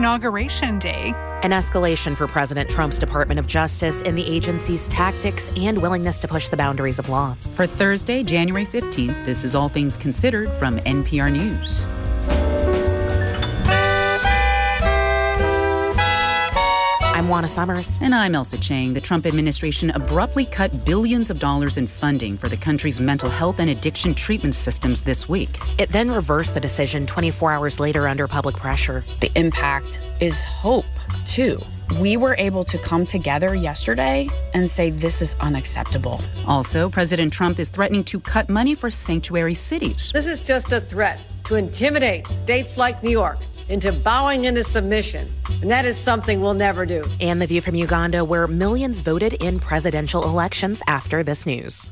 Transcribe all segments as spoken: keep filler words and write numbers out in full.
Inauguration Day. An escalation for President Trump's Department of Justice in the agency's tactics and willingness to push the boundaries of law. For Thursday, January fifteenth, this is All Things Considered from N P R News. I'm Juana Summers. And I'm Elsa Chang. The Trump administration abruptly cut billions of dollars in funding for the country's mental health and addiction treatment systems this week. It then reversed the decision twenty-four hours later under public pressure. The impact is hope, too. We were able to come together yesterday and say this is unacceptable. Also, President Trump is threatening to cut money for sanctuary cities. This is just a threat to intimidate states like New York into bowing into submission. And that is something we'll never do. And the view from Uganda, where millions voted in presidential elections after this news.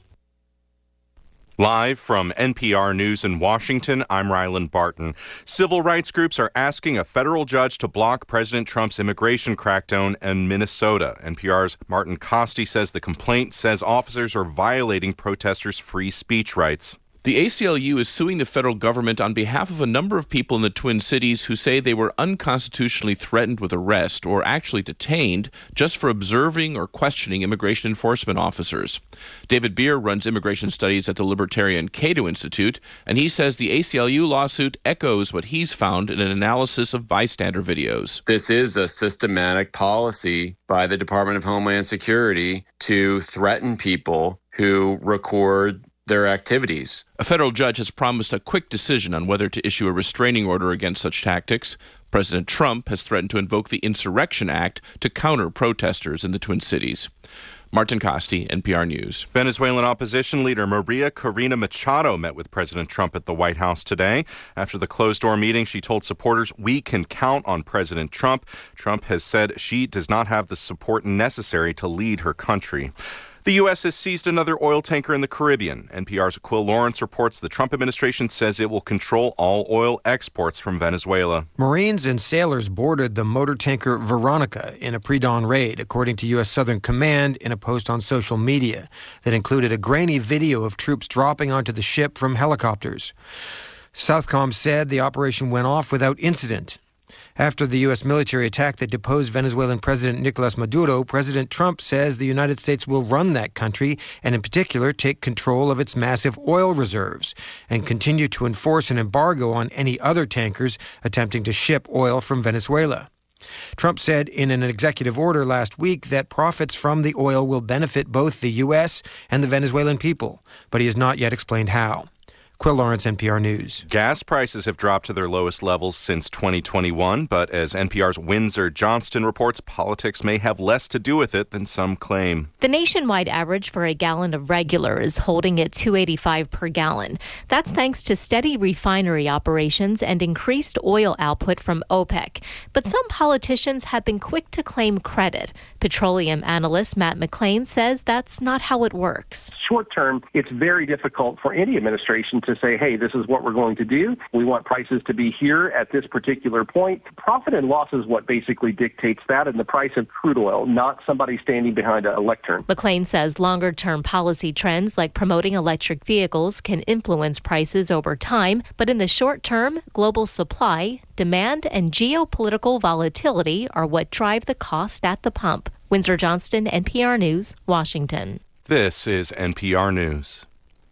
Live from N P R News in Washington, I'm Ryland Barton. Civil rights groups are asking a federal judge to block President Trump's immigration crackdown in Minnesota. N P R's Martin Costi says the complaint says officers are violating protesters' free speech rights. The A C L U is suing the federal government on behalf of a number of people in the Twin Cities who say they were unconstitutionally threatened with arrest or actually detained just for observing or questioning immigration enforcement officers. David Beer runs immigration studies at the Libertarian Cato Institute, and he says the A C L U lawsuit echoes what he's found in an analysis of bystander videos. This is a systematic policy by the Department of Homeland Security to threaten people who record their activities. A federal judge has promised a quick decision on whether to issue a restraining order against such tactics. President Trump has threatened to invoke the Insurrection Act to counter protesters in the Twin Cities. Martin Costi, N P R News. Venezuelan opposition leader Maria Corina Machado met with President Trump at the White House today. After the closed-door meeting, she told supporters, "We can count on President Trump." Trump has said she does not have the support necessary to lead her country. The U S has seized another oil tanker in the Caribbean. N P R's Aquil Lawrence reports the Trump administration says it will control all oil exports from Venezuela. Marines and sailors boarded the motor tanker Veronica in a pre-dawn raid, according to U S Southern Command in a post on social media that included a grainy video of troops dropping onto the ship from helicopters. Southcom said the operation went off without incident. After the U S military attack that deposed Venezuelan President Nicolas Maduro, President Trump says the United States will run that country and in particular take control of its massive oil reserves and continue to enforce an embargo on any other tankers attempting to ship oil from Venezuela. Trump said in an executive order last week that profits from the oil will benefit both the U S and the Venezuelan people, but he has not yet explained how. Aquil Lawrence, N P R News. Gas prices have dropped to their lowest levels since twenty twenty-one, but as N P R's Windsor Johnston reports, politics may have less to do with it than some claim. The nationwide average for a gallon of regular is holding at two dollars and eighty-five cents per gallon. That's thanks to steady refinery operations and increased oil output from OPEC. But some politicians have been quick to claim credit. Petroleum analyst Matt McClain says that's not how it works. Short term, it's very difficult for any administration to say, hey, this is what we're going to do. We want prices to be here at this particular point. Profit and loss is what basically dictates that and the price of crude oil, not somebody standing behind a lectern. McClain says longer-term policy trends like promoting electric vehicles can influence prices over time, but in the short term, global supply, demand, and geopolitical volatility are what drive the cost at the pump. Windsor Johnston, N P R News, Washington. This is N P R News.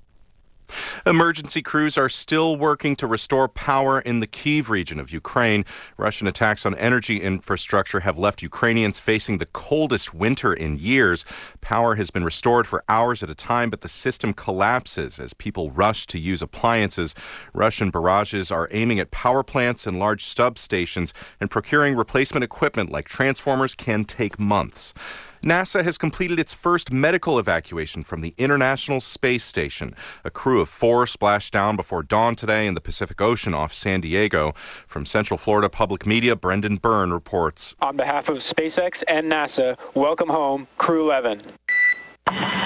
Emergency crews are still working to restore power in the Kyiv region of Ukraine. Russian attacks on energy infrastructure have left Ukrainians facing the coldest winter in years. Power has been restored for hours at a time, but the system collapses as people rush to use appliances. Russian barrages are aiming at power plants and large substations, and procuring replacement equipment like transformers can take months. NASA has completed its first medical evacuation from the International Space Station. A crew of four splashed down before dawn today in the Pacific Ocean off San Diego. From Central Florida Public Media, Brendan Byrne reports. On behalf of SpaceX and NASA, welcome home, Crew eleven.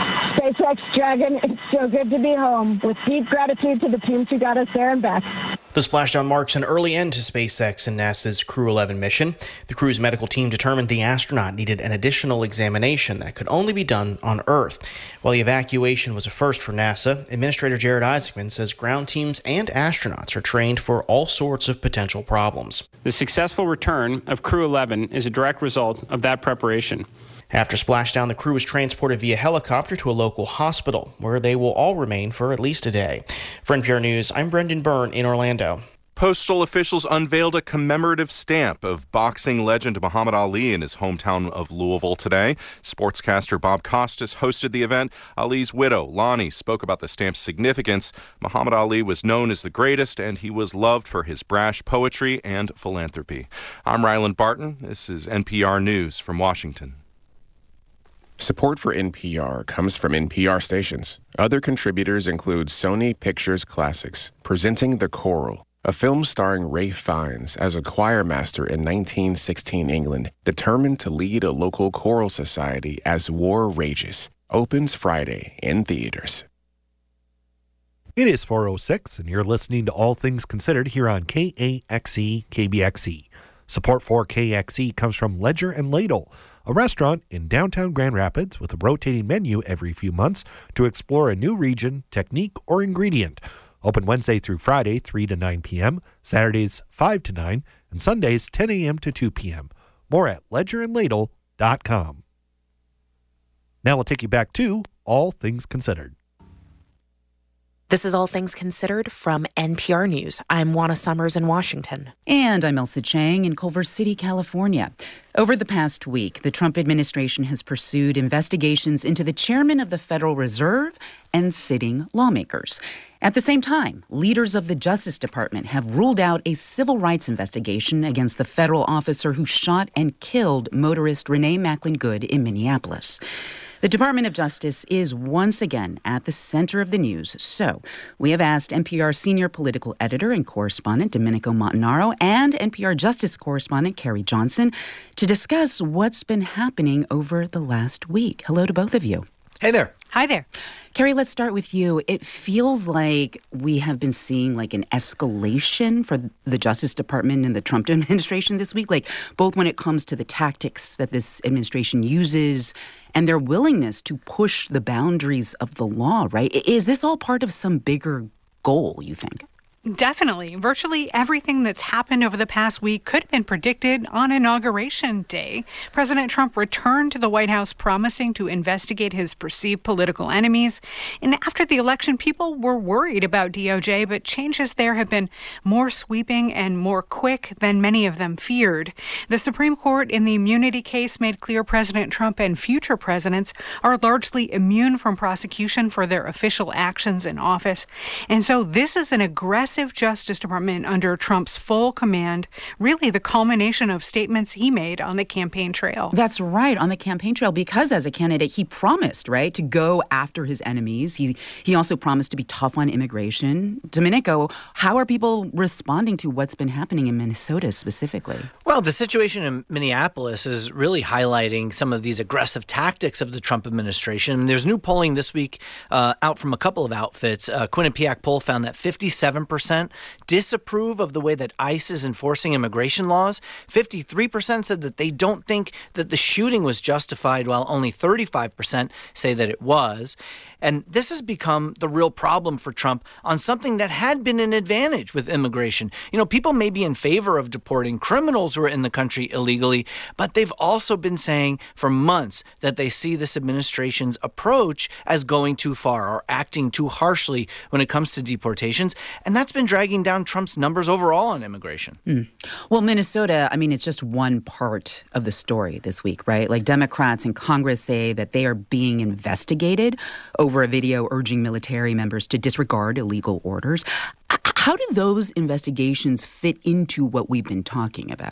SpaceX Dragon, it's so good to be home. With deep gratitude to the teams who got us there and back. The splashdown marks an early end to SpaceX and NASA's Crew eleven mission. The crew's medical team determined the astronaut needed an additional examination that could only be done on Earth. While the evacuation was a first for NASA, Administrator Jared Isaacman says ground teams and astronauts are trained for all sorts of potential problems. The successful return of Crew eleven is a direct result of that preparation. After splashdown, the crew was transported via helicopter to a local hospital, where they will all remain for at least a day. For N P R News, I'm Brendan Byrne in Orlando. Postal officials unveiled a commemorative stamp of boxing legend Muhammad Ali in his hometown of Louisville today. Sportscaster Bob Costas hosted the event. Ali's widow, Lonnie, spoke about the stamp's significance. Muhammad Ali was known as the greatest, and he was loved for his brash poetry and philanthropy. I'm Ryland Barton. This is N P R News from Washington. Support for N P R comes from N P R stations. Other contributors include Sony Pictures Classics, presenting The Choral, a film starring Ralph Fiennes as a choir master in nineteen sixteen England, determined to lead a local choral society as war rages. Opens Friday in theaters. It is four oh six, and you're listening to All Things Considered here on K A X E K B X E. Support for K X E comes from Ledger and Ladle, a restaurant in downtown Grand Rapids with a rotating menu every few months to explore a new region, technique, or ingredient. Open Wednesday through Friday, three to nine p.m., Saturdays, five to nine, and Sundays, ten a.m. to two p.m. More at ledger and ladle dot com. Now we'll take you back to All Things Considered. This is All Things Considered from N P R News. I'm Juana Summers in Washington. And I'm Elsa Chang in Culver City, California. Over the past week, the Trump administration has pursued investigations into the chairman of the Federal Reserve and sitting lawmakers. At the same time, leaders of the Justice Department have ruled out a civil rights investigation against the federal officer who shot and killed motorist Renee Macklin Good in Minneapolis. The Department of Justice is once again at the center of the news. So we have asked N P R senior political editor and correspondent Domenico Montanaro and N P R Justice correspondent Carrie Johnson to discuss what's been happening over the last week. Hello to both of you. Hey there. Hi there. Carrie, let's start with you. It feels like we have been seeing like an escalation for the Justice Department and the Trump administration this week, like both when it comes to the tactics that this administration uses and their willingness to push the boundaries of the law, right? Is this all part of some bigger goal, you think? Definitely. Virtually everything that's happened over the past week could have been predicted on Inauguration Day. President Trump returned to the White House promising to investigate his perceived political enemies. And after the election, people were worried about D O J, but changes there have been more sweeping and more quick than many of them feared. The Supreme Court in the immunity case made clear President Trump and future presidents are largely immune from prosecution for their official actions in office. And so this is an aggressive Justice Department under Trump's full command, really the culmination of statements he made on the campaign trail. That's right, on the campaign trail, because as a candidate, he promised, right, to go after his enemies. He he also promised to be tough on immigration. Domenico, how are people responding to what's been happening in Minnesota specifically? Well, the situation in Minneapolis is really highlighting some of these aggressive tactics of the Trump administration. And there's new polling this week uh, out from a couple of outfits. Uh, Quinnipiac poll found that fifty-seven percent disapprove of the way that ICE is enforcing immigration laws. fifty-three percent said that they don't think that the shooting was justified, while only thirty-five percent say that it was. And this has become the real problem for Trump on something that had been an advantage with immigration. You know, people may be in favor of deporting criminals who are in the country illegally, but they've also been saying for months that they see this administration's approach as going too far or acting too harshly when it comes to deportations. And that's been dragging down Trump's numbers overall on immigration. Mm. Well, Minnesota, I mean, it's just one part of the story this week, right? Like Democrats in Congress say that they are being investigated over a video urging military members to disregard illegal orders. How do those investigations fit into what we've been talking about?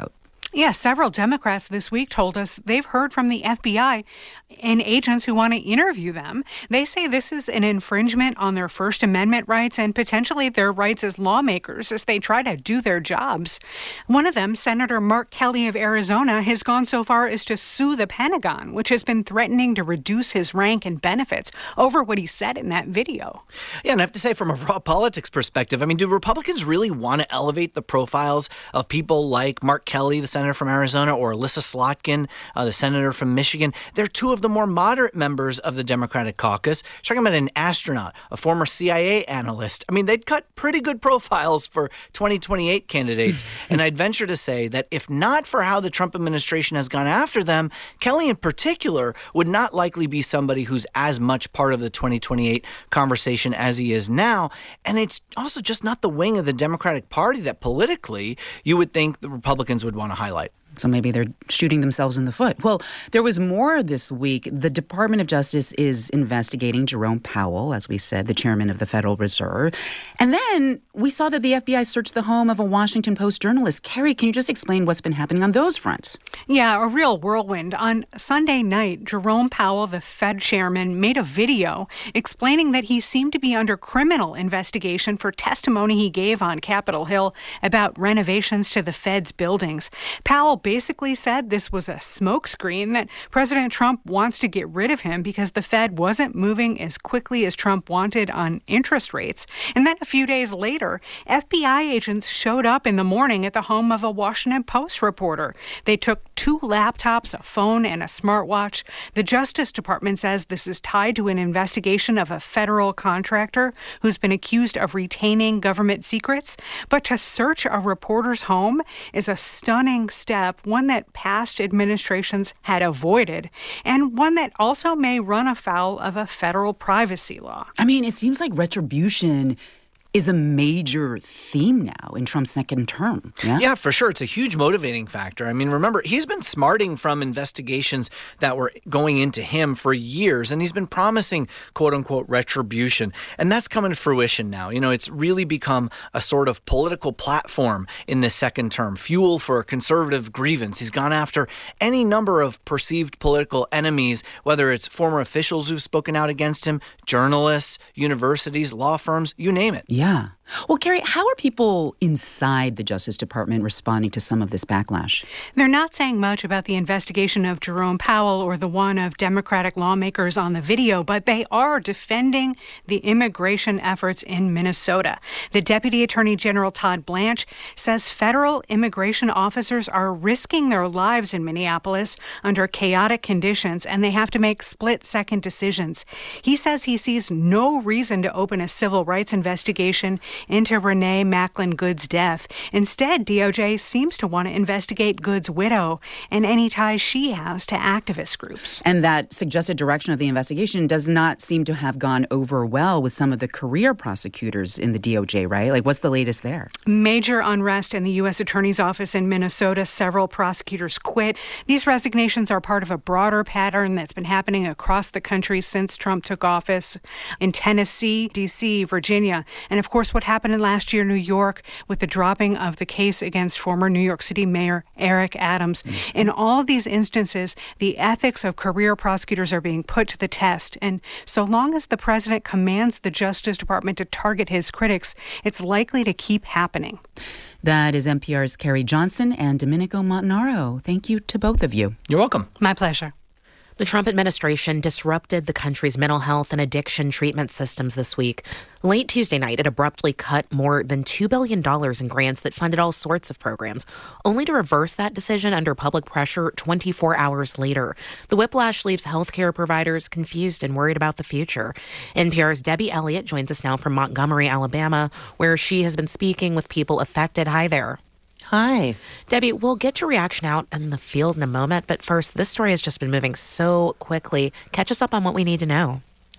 Yeah, several Democrats this week told us they've heard from the F B I and agents who want to interview them. They say this is an infringement on their First Amendment rights and potentially their rights as lawmakers as they try to do their jobs. One of them, Senator Mark Kelly of Arizona, has gone so far as to sue the Pentagon, which has been threatening to reduce his rank and benefits over what he said in that video. Yeah, and I have to say, from a raw politics perspective, I mean, do Republicans really want to elevate the profiles of people like Mark Kelly, the senator from Arizona, or Alyssa Slotkin, uh, the senator from Michigan? They're two of the more moderate members of the Democratic caucus. Talking about an astronaut, a former C I A analyst. I mean, they'd cut pretty good profiles for twenty twenty-eight candidates. And I'd venture to say that if not for how the Trump administration has gone after them, Kelly in particular would not likely be somebody who's as much part of the twenty twenty-eight conversation as he is now. And it's also just not the wing of the Democratic Party that politically you would think the Republicans would want to highlight. So maybe they're shooting themselves in the foot. Well, there was more this week. The Department of Justice is investigating Jerome Powell, as we said, the chairman of the Federal Reserve. And then we saw that the F B I searched the home of a Washington Post journalist. Carrie, can you just explain what's been happening on those fronts? Yeah, a real whirlwind. On Sunday night, Jerome Powell, the Fed chairman, made a video explaining that he seemed to be under criminal investigation for testimony he gave on Capitol Hill about renovations to the Fed's buildings. Powell basically said this was a smokescreen, that President Trump wants to get rid of him because the Fed wasn't moving as quickly as Trump wanted on interest rates. And then a few days later, F B I agents showed up in the morning at the home of a Washington Post reporter. They took two laptops, a phone, and a smartwatch. The Justice Department says this is tied to an investigation of a federal contractor who's been accused of retaining government secrets. But to search a reporter's home is a stunning step, one that past administrations had avoided, and one that also may run afoul of a federal privacy law. I mean, it seems like retribution is a major theme now in Trump's second term. Yeah? Yeah, for sure. It's a huge motivating factor. I mean, remember, he's been smarting from investigations that were going into him for years, and he's been promising, quote unquote, retribution. And that's coming to fruition now. You know, it's really become a sort of political platform in this second term, fuel for a conservative grievance. He's gone after any number of perceived political enemies, whether it's former officials who've spoken out against him, journalists, universities, law firms, you name it. Yeah. Well, Carrie, how are people inside the Justice Department responding to some of this backlash? They're not saying much about the investigation of Jerome Powell or the one of Democratic lawmakers on the video, but they are defending the immigration efforts in Minnesota. The Deputy Attorney General Todd Blanche says federal immigration officers are risking their lives in Minneapolis under chaotic conditions, and they have to make split-second decisions. He says he sees no reason to open a civil rights investigation into Renee Macklin Good's death. Instead, D O J seems to want to investigate Good's widow and any ties she has to activist groups. And that suggested direction of the investigation does not seem to have gone over well with some of the career prosecutors in the D O J, right? Like, what's the latest there? Major unrest in the U S Attorney's Office in Minnesota. Several prosecutors quit. These resignations are part of a broader pattern that's been happening across the country since Trump took office in Tennessee, D C, Virginia, and of course what happened in last year in New York with the dropping of the case against former New York City Mayor Eric Adams. Mm-hmm. In all of these instances, the ethics of career prosecutors are being put to the test. And so long as the president commands the Justice Department to target his critics, it's likely to keep happening. That is N P R's Carrie Johnson and Domenico Montanaro. Thank you to both of you. You're welcome. My pleasure. The Trump administration disrupted the country's mental health and addiction treatment systems this week. Late Tuesday night, it abruptly cut more than two billion dollars in grants that funded all sorts of programs, only to reverse that decision under public pressure twenty-four hours later. The whiplash leaves healthcare providers confused and worried about the future. N P R's Debbie Elliott joins us now from Montgomery, Alabama, where she has been speaking with people affected. Hi there. Hi. Debbie, we'll get your reaction out in the field in a moment, but first, this story has just been moving so quickly. Catch us up on what we need to know.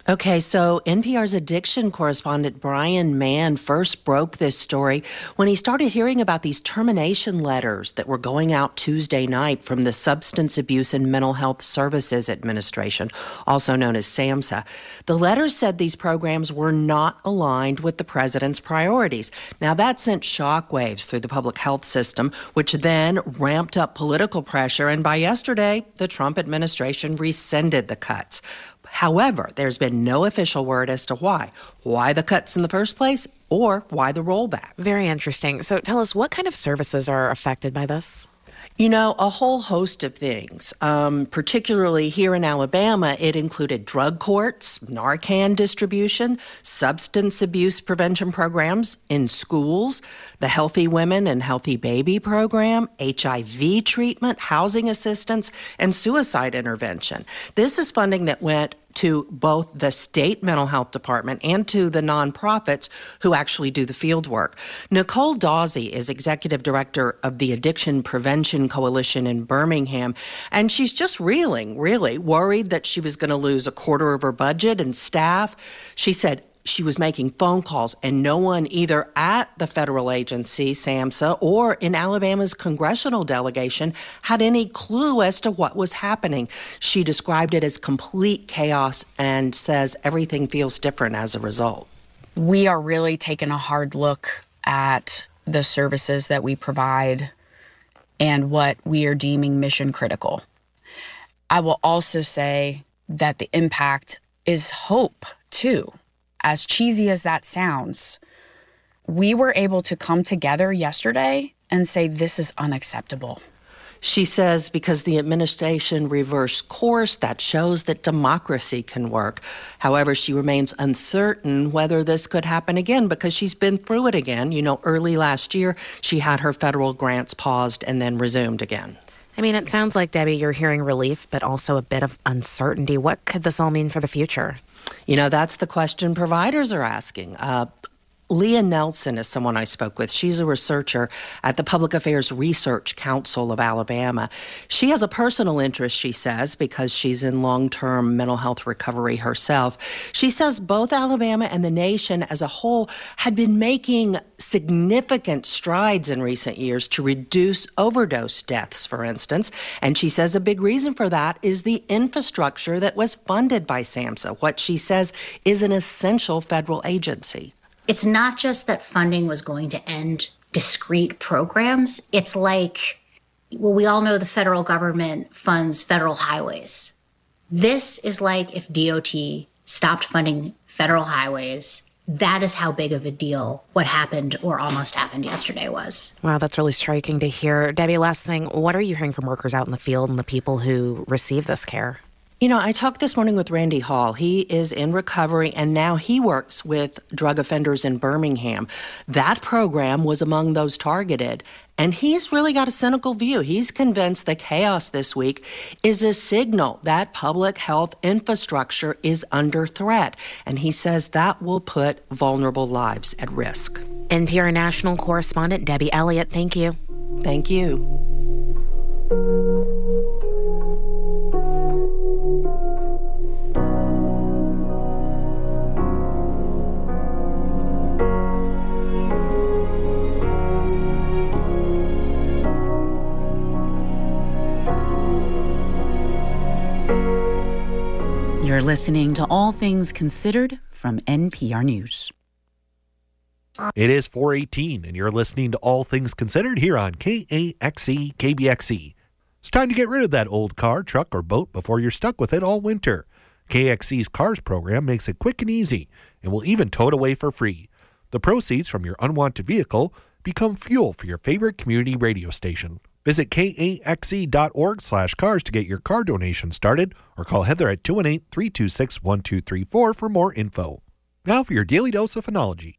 Okay, so N P R's addiction correspondent Brian Mann first broke this story when he started hearing about these termination letters that were going out Tuesday night from the Substance Abuse and Mental Health Services Administration, also known as SAMHSA. The letters said these programs were not aligned with the president's priorities. Now, that sent shockwaves through the public health system, which then ramped up political pressure, and by yesterday, the Trump administration rescinded the cuts. However, there's been no official word as to why. Why the cuts in the first place, or why the rollback. Very interesting. So tell us, what kind of services are affected by this? You know, a whole host of things. Um, particularly here in Alabama, it included drug courts, Narcan distribution, substance abuse prevention programs in schools, the Healthy Women and Healthy Baby program, H I V treatment, housing assistance, and suicide intervention. This is funding that went to both the state mental health department and to the nonprofits who actually do the field work. Nicole Dawsey is executive director of the Addiction Prevention Coalition in Birmingham, and she's just reeling, really, worried that she was going to lose a quarter of her budget and staff. She said she was making phone calls, and no one either at the federal agency, SAMHSA, or in Alabama's congressional delegation had any clue as to what was happening. She described it as complete chaos and says everything feels different as a result. We are really taking a hard look at the services that we provide and what we are deeming mission critical. I will also say that the impact is hope, too. As cheesy as that sounds, we were able to come together yesterday and say this is unacceptable. She says because the administration reversed course, that shows that democracy can work. However, she remains uncertain whether this could happen again because she's been through it again. You know, early last year, she had her federal grants paused and then resumed again. I mean, it sounds like, Debbie, you're hearing relief, but also a bit of uncertainty. What could this all mean for the future? You know, that's the question providers are asking. Uh, Leah Nelson is someone I spoke with. She's a researcher at the Public Affairs Research Council of Alabama. She has a personal interest, she says, because she's in long-term mental health recovery herself. She says both Alabama and the nation as a whole had been making significant strides in recent years to reduce overdose deaths, for instance. And she says a big reason for that is the infrastructure that was funded by SAMHSA, what she says is an essential federal agency. It's not just that funding was going to end discrete programs. It's like, well, we all know the federal government funds federal highways. This is like if D O T stopped funding federal highways. That is how big of a deal what happened or almost happened yesterday was. Wow, that's really striking to hear. Debbie, last thing, what are you hearing from workers out in the field and the people who receive this care? You know, I talked this morning with Randy Hall. He is in recovery, and now he works with drug offenders in Birmingham. That program was among those targeted, and he's really got a cynical view. He's convinced the chaos this week is a signal that public health infrastructure is under threat, and he says that will put vulnerable lives at risk. N P R national correspondent Debbie Elliott, thank you. Thank you. You're listening to All Things Considered from N P R News. It is four eighteen, and you're listening to All Things Considered here on K A X E K B X E. It's time to get rid of that old car, truck, or boat before you're stuck with it all winter. K X E's Cars program makes it quick and easy, and will even tow it away for free. The proceeds from your unwanted vehicle become fuel for your favorite community radio station. Visit kaxe.org slash cars to get your car donation started, or call Heather at two one eight, three two six, one two three four for more info. Now for your daily dose of phenology.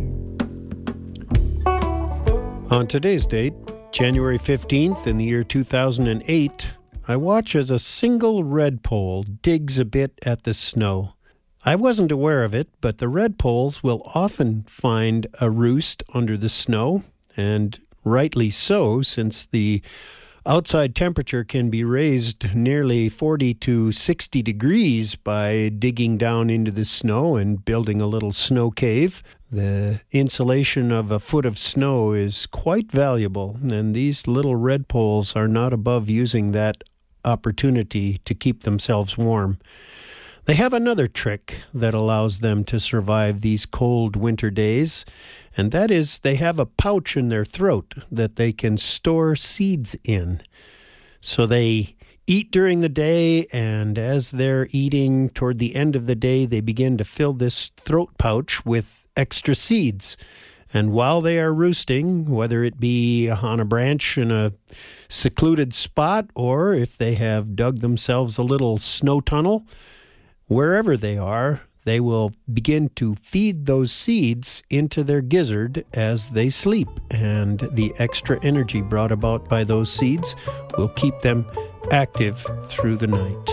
On today's date, January fifteenth in the year two thousand eight, I watch as a single redpoll digs a bit at the snow. I wasn't aware of it, but the redpolls will often find a roost under the snow, and rightly so, since the outside temperature can be raised nearly forty to sixty degrees by digging down into the snow and building a little snow cave. The insulation of a foot of snow is quite valuable, and these little redpolls are not above using that opportunity to keep themselves warm. They have another trick that allows them to survive these cold winter days, and that is they have a pouch in their throat that they can store seeds in. So they eat during the day, and as they're eating toward the end of the day, they begin to fill this throat pouch with extra seeds. And while they are roosting, whether it be on a branch in a secluded spot or if they have dug themselves a little snow tunnel, wherever they are, they will begin to feed those seeds into their gizzard as they sleep. And the extra energy brought about by those seeds will keep them active through the night.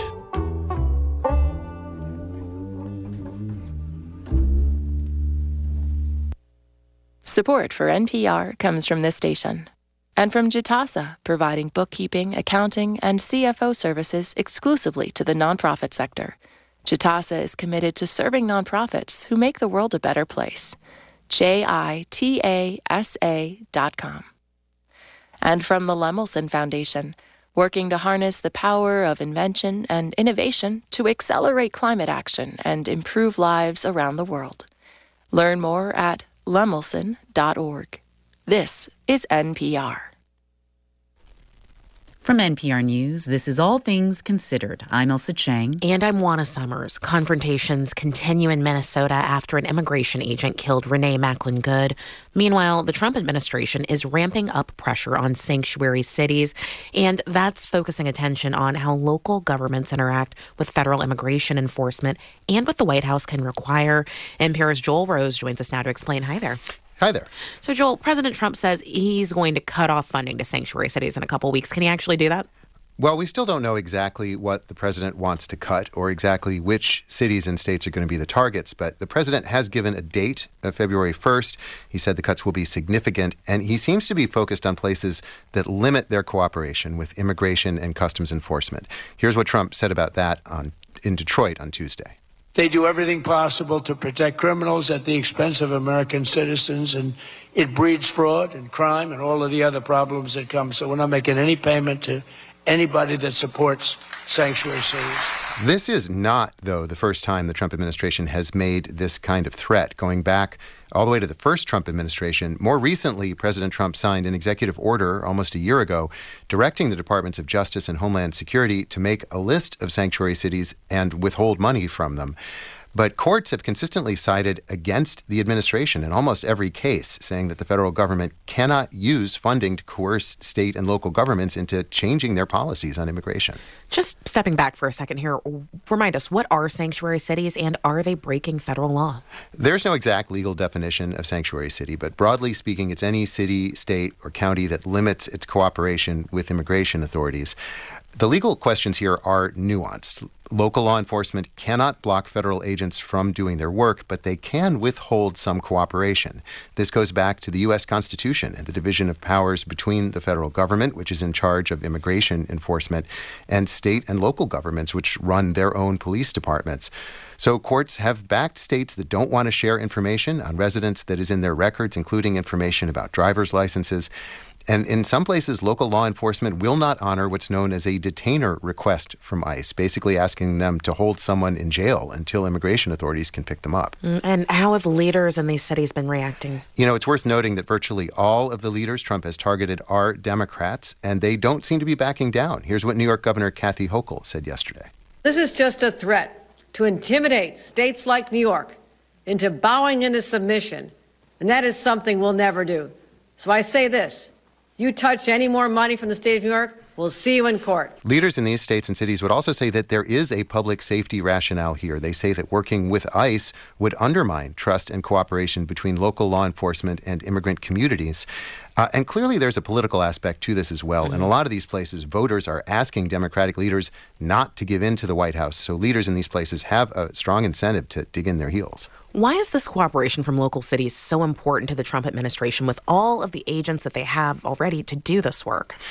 Support for N P R comes from this station and from Jitasa, providing bookkeeping, accounting, and C F O services exclusively to the nonprofit sector. Jitasa is committed to serving nonprofits who make the world a better place. J I T A S A dot com. And from the Lemelson Foundation, working to harness the power of invention and innovation to accelerate climate action and improve lives around the world. Learn more at lemelson dot org. This is N P R. From N P R News, this is All Things Considered. I'm Elsa Chang. And I'm Juana Summers. Confrontations continue in Minnesota after an immigration agent killed Renee Macklin Good. Meanwhile, the Trump administration is ramping up pressure on sanctuary cities, and that's focusing attention on how local governments interact with federal immigration enforcement and what the White House can require. N P R's Joel Rose joins us now to explain. Hi there. Hi there. So, Joel, President Trump says he's going to cut off funding to sanctuary cities in a couple weeks. Can he actually do that? Well, we still don't know exactly what the president wants to cut or exactly which cities and states are going to be the targets, but the president has given a date of February first. He said the cuts will be significant, and he seems to be focused on places that limit their cooperation with immigration and customs enforcement. Here's what Trump said about that on, in Detroit on Tuesday. They do everything possible to protect criminals at the expense of American citizens, and it breeds fraud and crime and all of the other problems that come. So we're not making any payment to anybody that supports sanctuary cities. This is not, though, the first time the Trump administration has made this kind of threat. Going back all the way to the first Trump administration, more recently, President Trump signed an executive order almost a year ago directing the Departments of Justice and Homeland Security to make a list of sanctuary cities and withhold money from them. But courts have consistently sided against the administration in almost every case, saying that the federal government cannot use funding to coerce state and local governments into changing their policies on immigration. Just stepping back for a second here, remind us, what are sanctuary cities and are they breaking federal law? There's no exact legal definition of sanctuary city, but broadly speaking, it's any city, state, or county that limits its cooperation with immigration authorities. The legal questions here are nuanced. Local law enforcement cannot block federal agents from doing their work, but they can withhold some cooperation. This goes back to the U S Constitution and the division of powers between the federal government, which is in charge of immigration enforcement, and state and local governments, which run their own police departments. So courts have backed states that don't want to share information on residents that is in their records, including information about driver's licenses. And in some places, local law enforcement will not honor what's known as a detainer request from ICE, basically asking them to hold someone in jail until immigration authorities can pick them up. And how have leaders in these cities been reacting? You know, it's worth noting that virtually all of the leaders Trump has targeted are Democrats, and they don't seem to be backing down. Here's what New York Governor Kathy Hochul said yesterday. This is just a threat to intimidate states like New York into bowing into submission, and that is something we'll never do. So I say this. You touch any more money from the state of New York, we'll see you in court. Leaders in these states and cities would also say that there is a public safety rationale here. They say that working with ICE would undermine trust and cooperation between local law enforcement and immigrant communities. Uh, and clearly there's a political aspect to this as well. Mm-hmm. In a lot of these places, voters are asking Democratic leaders not to give in to the White House. So leaders in these places have a strong incentive to dig in their heels. Why is this cooperation from local cities so important to the Trump administration with all of the agents that they have already to do this work?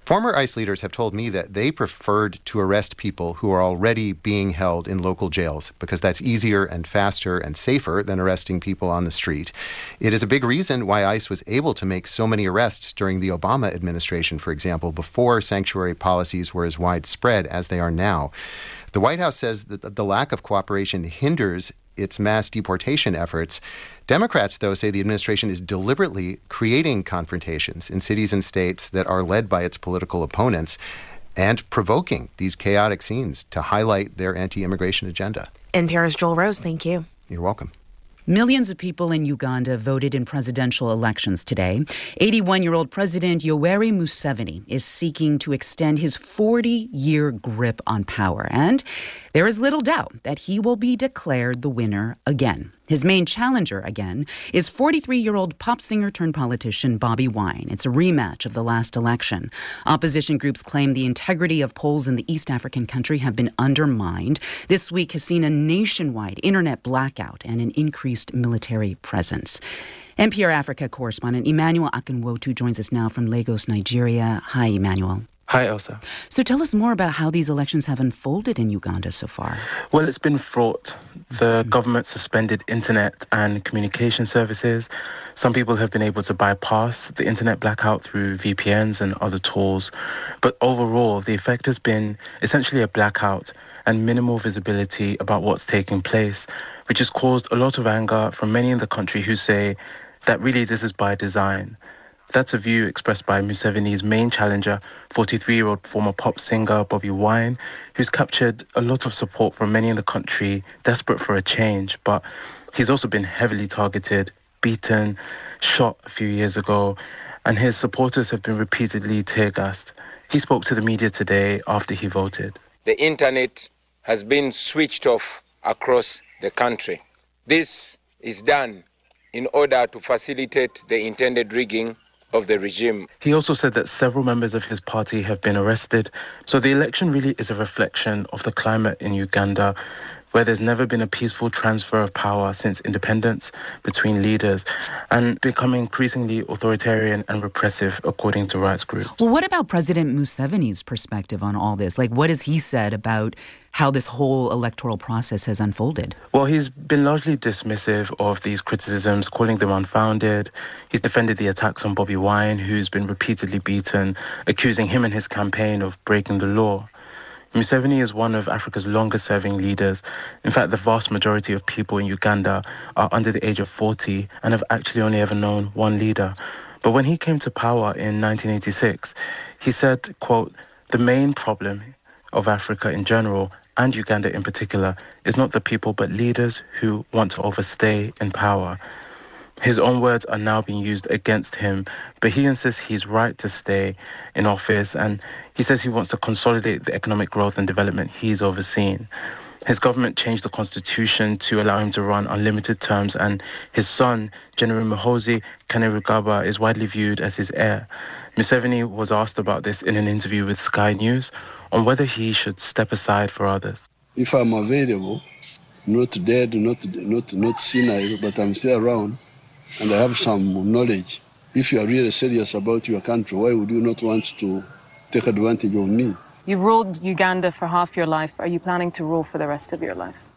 Former ICE leaders have told me that they preferred to arrest people who are already being held in local jails because that's easier and faster and safer than arresting people on the street. It is a big reason why ICE was able to make so many arrests during the Obama administration, for example, before sanctuary policies were as widespread as they are now. The White House says that the lack of cooperation hinders its mass deportation efforts. Democrats, though, say the administration is deliberately creating confrontations in cities and states that are led by its political opponents and provoking these chaotic scenes to highlight their anti-immigration agenda. N P R's Joel Rose, thank you. You're welcome. Millions of people in Uganda voted in presidential elections today. eighty-one-year-old President Yoweri Museveni is seeking to extend his forty-year grip on power, and there is little doubt that he will be declared the winner again. His main challenger, again, is forty-three-year-old pop singer turned politician Bobi Wine. It's a rematch of the last election. Opposition groups claim the integrity of polls in the East African country have been undermined. This week has seen a nationwide internet blackout and an increased military presence. N P R Africa correspondent Emmanuel Akinwotu joins us now from Lagos, Nigeria. Hi, Emmanuel. Hi, Elsa. So tell us more about how these elections have unfolded in Uganda so far. Well, it's been fraught. The mm. government suspended internet and communication services. Some people have been able to bypass the internet blackout through V P Ns and other tools. But overall, the effect has been essentially a blackout and minimal visibility about what's taking place, which has caused a lot of anger from many in the country who say that really this is by design. That's a view expressed by Museveni's main challenger, forty-three-year-old former pop singer Bobi Wine, who's captured a lot of support from many in the country desperate for a change. But he's also been heavily targeted, beaten, shot a few years ago, and his supporters have been repeatedly tear-gassed. He spoke to the media today after he voted. The internet has been switched off across the country. This is done in order to facilitate the intended rigging of the regime. He also said that several members of his party have been arrested. So the election really is a reflection of the climate in Uganda, where there's never been a peaceful transfer of power since independence between leaders, and becoming increasingly authoritarian and repressive, according to rights groups. Well, what about President Museveni's perspective on all this? Like, what has he said about how this whole electoral process has unfolded? Well, he's been largely dismissive of these criticisms, calling them unfounded. He's defended the attacks on Bobi Wine, who's been repeatedly beaten, accusing him and his campaign of breaking the law. Museveni is one of Africa's longest-serving leaders. In fact, the vast majority of people in Uganda are under the age of forty and have actually only ever known one leader. But when he came to power in nineteen eighty-six, he said, quote, "The main problem of Africa in general, and Uganda in particular, is not the people but leaders who want to overstay in power." His own words are now being used against him, but he insists he's right to stay in office, and he says he wants to consolidate the economic growth and development he's overseen. His government changed the constitution to allow him to run unlimited terms, and his son, General Muhoozi Kainerugaba, is widely viewed as his heir. Museveni was asked about this in an interview with Sky News on whether he should step aside for others. If I'm available, not dead, not not not senile, but I'm still around, and I have some knowledge. If you are really serious about your country, why would you not want to take advantage of me? You've ruled Uganda for half your life. Are you planning to rule for the rest of your life?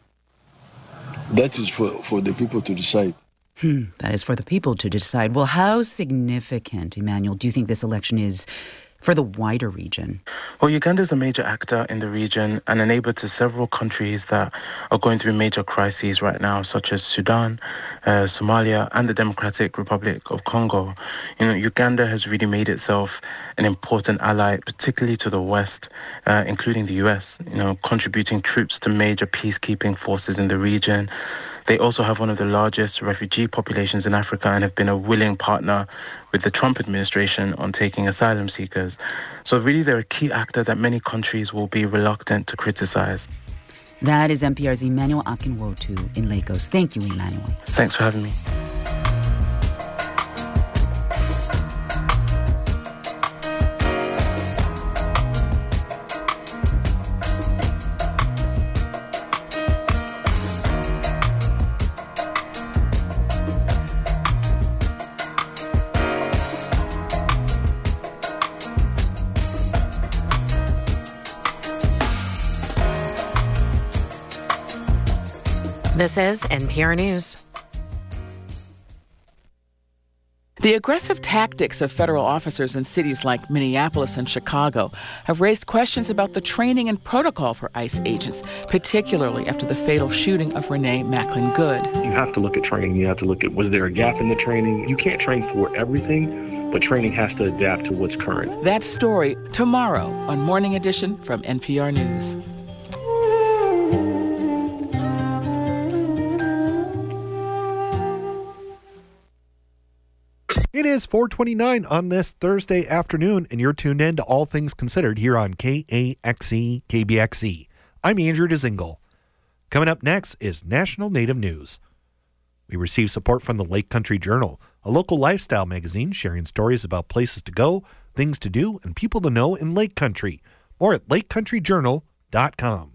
That is for, for the people to decide. Hmm, that is for the people to decide. Well, how significant, Emmanuel, do you think this election is for the wider region? Well, Uganda is a major actor in the region and a neighbor to several countries that are going through major crises right now, such as Sudan, uh, Somalia, and the Democratic Republic of Congo. You know, Uganda has really made itself an important ally, particularly to the West, uh, including the U S, you know, contributing troops to major peacekeeping forces in the region. They also have one of the largest refugee populations in Africa and have been a willing partner with the Trump administration on taking asylum seekers. So really, they're a key actor that many countries will be reluctant to criticize. That is N P R's Emmanuel Akinwotu in Lagos. Thank you, Emmanuel. Thanks for having me. This is N P R News. The aggressive tactics of federal officers in cities like Minneapolis and Chicago have raised questions about the training and protocol for ICE agents, particularly after the fatal shooting of Renee Macklin Good. You have to look at training. You have to look at, was there a gap in the training? You can't train for everything, but training has to adapt to what's current. That story tomorrow on Morning Edition from N P R News. It is four twenty-nine on this Thursday afternoon, and you're tuned in to All Things Considered here on K A X E K B X E. I'm Andrew Dzingel. Coming up next is National Native News. We receive support from the Lake Country Journal, a local lifestyle magazine sharing stories about places to go, things to do, and people to know in Lake Country. More at lake country journal dot com.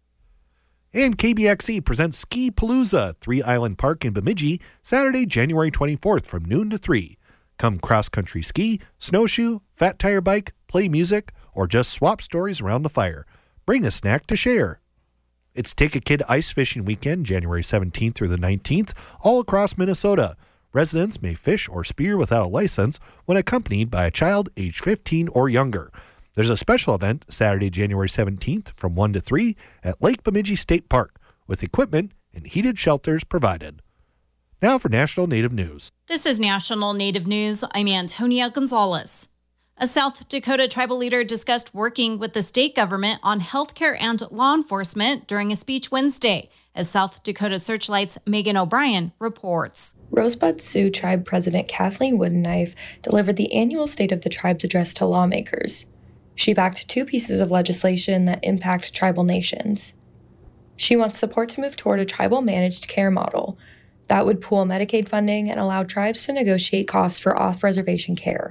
And K B X E presents Ski Palooza, Three Island Park in Bemidji, Saturday, January twenty-fourth from noon to three. Come cross-country ski, snowshoe, fat tire bike, play music, or just swap stories around the fire. Bring a snack to share. It's Take a Kid Ice Fishing Weekend, January seventeenth through the nineteenth, all across Minnesota. Residents may fish or spear without a license when accompanied by a child age fifteen or younger. There's a special event Saturday, January seventeenth from one to three at Lake Bemidji State Park with equipment and heated shelters provided. Now for National Native News. This is National Native News. I'm Antonia Gonzalez. A South Dakota tribal leader discussed working with the state government on healthcare and law enforcement during a speech Wednesday, as South Dakota Searchlight's Megan O'Brien reports. Rosebud Sioux Tribe President Kathleen Woodenknife delivered the annual State of the Tribe's address to lawmakers. She backed two pieces of legislation that impact tribal nations. She wants support to move toward a tribal managed care model that would pool Medicaid funding and allow tribes to negotiate costs for off-reservation care.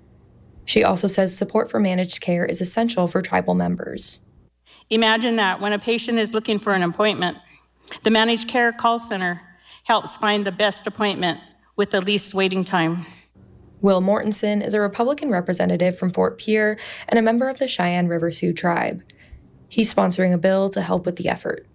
She also says support for managed care is essential for tribal members. Imagine that when a patient is looking for an appointment, the managed care call center helps find the best appointment with the least waiting time. Will Mortensen is a Republican representative from Fort Pierre and a member of the Cheyenne River Sioux tribe. He's sponsoring a bill to help with the effort.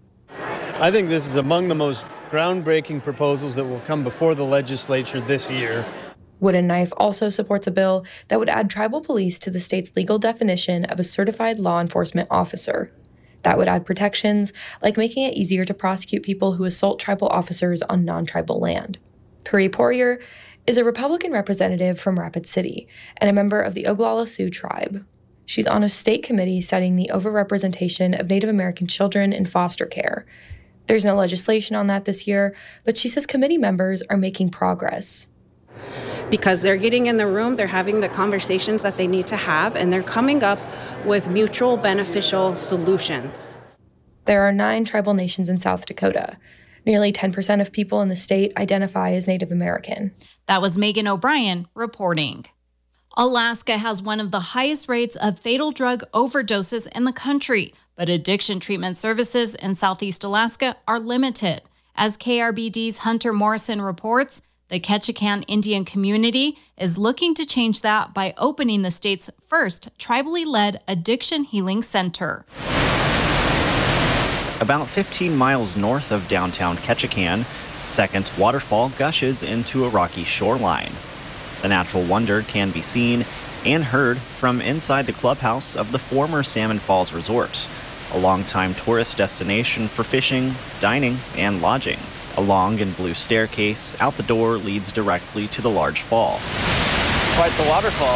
I think this is among the most groundbreaking proposals that will come before the legislature this year. Woodenknife also supports a bill that would add tribal police to the state's legal definition of a certified law enforcement officer. That would add protections, like making it easier to prosecute people who assault tribal officers on non-tribal land. Puri Poirier is a Republican representative from Rapid City and a member of the Oglala Sioux tribe. She's on a state committee studying the overrepresentation of Native American children in foster care. There's no legislation on that this year, but she says committee members are making progress. Because they're getting in the room, they're having the conversations that they need to have, and they're coming up with mutual beneficial solutions. There are nine tribal nations in South Dakota. Nearly ten percent of people in the state identify as Native American. That was Megan O'Brien reporting. Alaska has one of the highest rates of fatal drug overdoses in the country, but addiction treatment services in Southeast Alaska are limited. As K R B D's Hunter Morrison reports, the Ketchikan Indian community is looking to change that by opening the state's first tribally led addiction healing center. About fifteen miles north of downtown Ketchikan, Second Waterfall gushes into a rocky shoreline. The natural wonder can be seen and heard from inside the clubhouse of the former Salmon Falls Resort, a longtime tourist destination for fishing, dining, and lodging. A long and blue staircase out the door leads directly to the large fall. Quite the waterfall.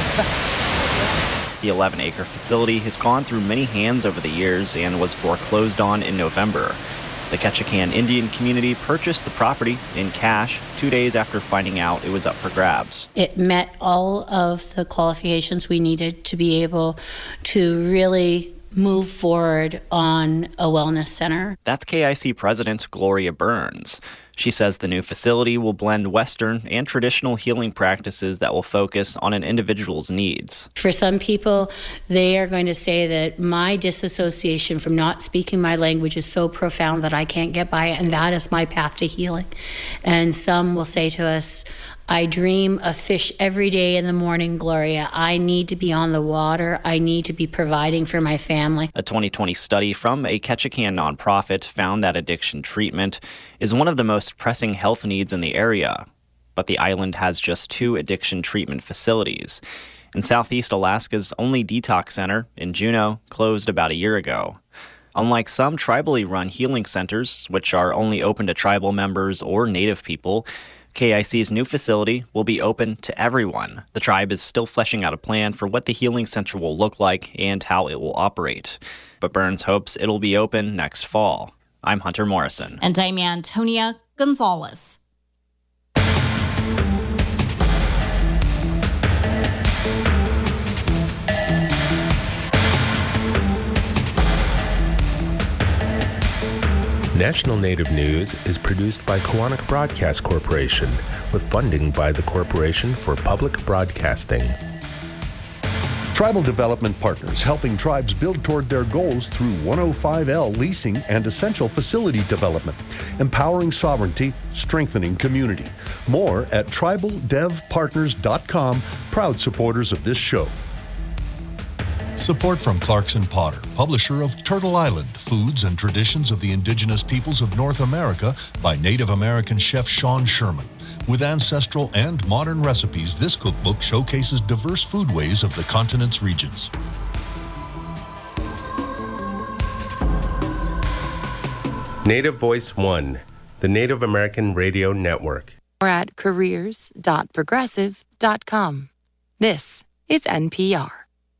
The eleven-acre facility has gone through many hands over the years and was foreclosed on in November. The Ketchikan Indian community purchased the property in cash two days after finding out it was up for grabs. It met all of the qualifications we needed to be able to really move forward on a wellness center. That's K I C President Gloria Burns. She says the new facility will blend Western and traditional healing practices that will focus on an individual's needs. For some people, they are going to say that my disassociation from not speaking my language is so profound that I can't get by it, and that is my path to healing. And some will say to us, I dream of fish every day in the morning, Gloria. I need to be on the water. I need to be providing for my family. A twenty twenty study from a Ketchikan nonprofit found that addiction treatment is one of the most pressing health needs in the area. But the island has just two addiction treatment facilities. And Southeast Alaska's only detox center in Juneau closed about a year ago. Unlike some tribally run healing centers, which are only open to tribal members or Native people, K I C's new facility will be open to everyone. The tribe is still fleshing out a plan for what the healing center will look like and how it will operate. But Burns hopes it'll be open next fall. I'm Hunter Morrison. And I'm Antonia Gonzalez. National Native News is produced by Koahnic Broadcast Corporation with funding by the Corporation for Public Broadcasting. Tribal Development Partners, helping tribes build toward their goals through one oh five L leasing and essential facility development, empowering sovereignty, strengthening community. More at tribal dev partners dot com, proud supporters of this show. Support from Clarkson Potter, publisher of Turtle Island, Foods and Traditions of the Indigenous Peoples of North America by Native American chef Sean Sherman. With ancestral and modern recipes, this cookbook showcases diverse foodways of the continent's regions. Native Voice One, the Native American Radio Network. Or at careers dot progressive dot com. This is N P R.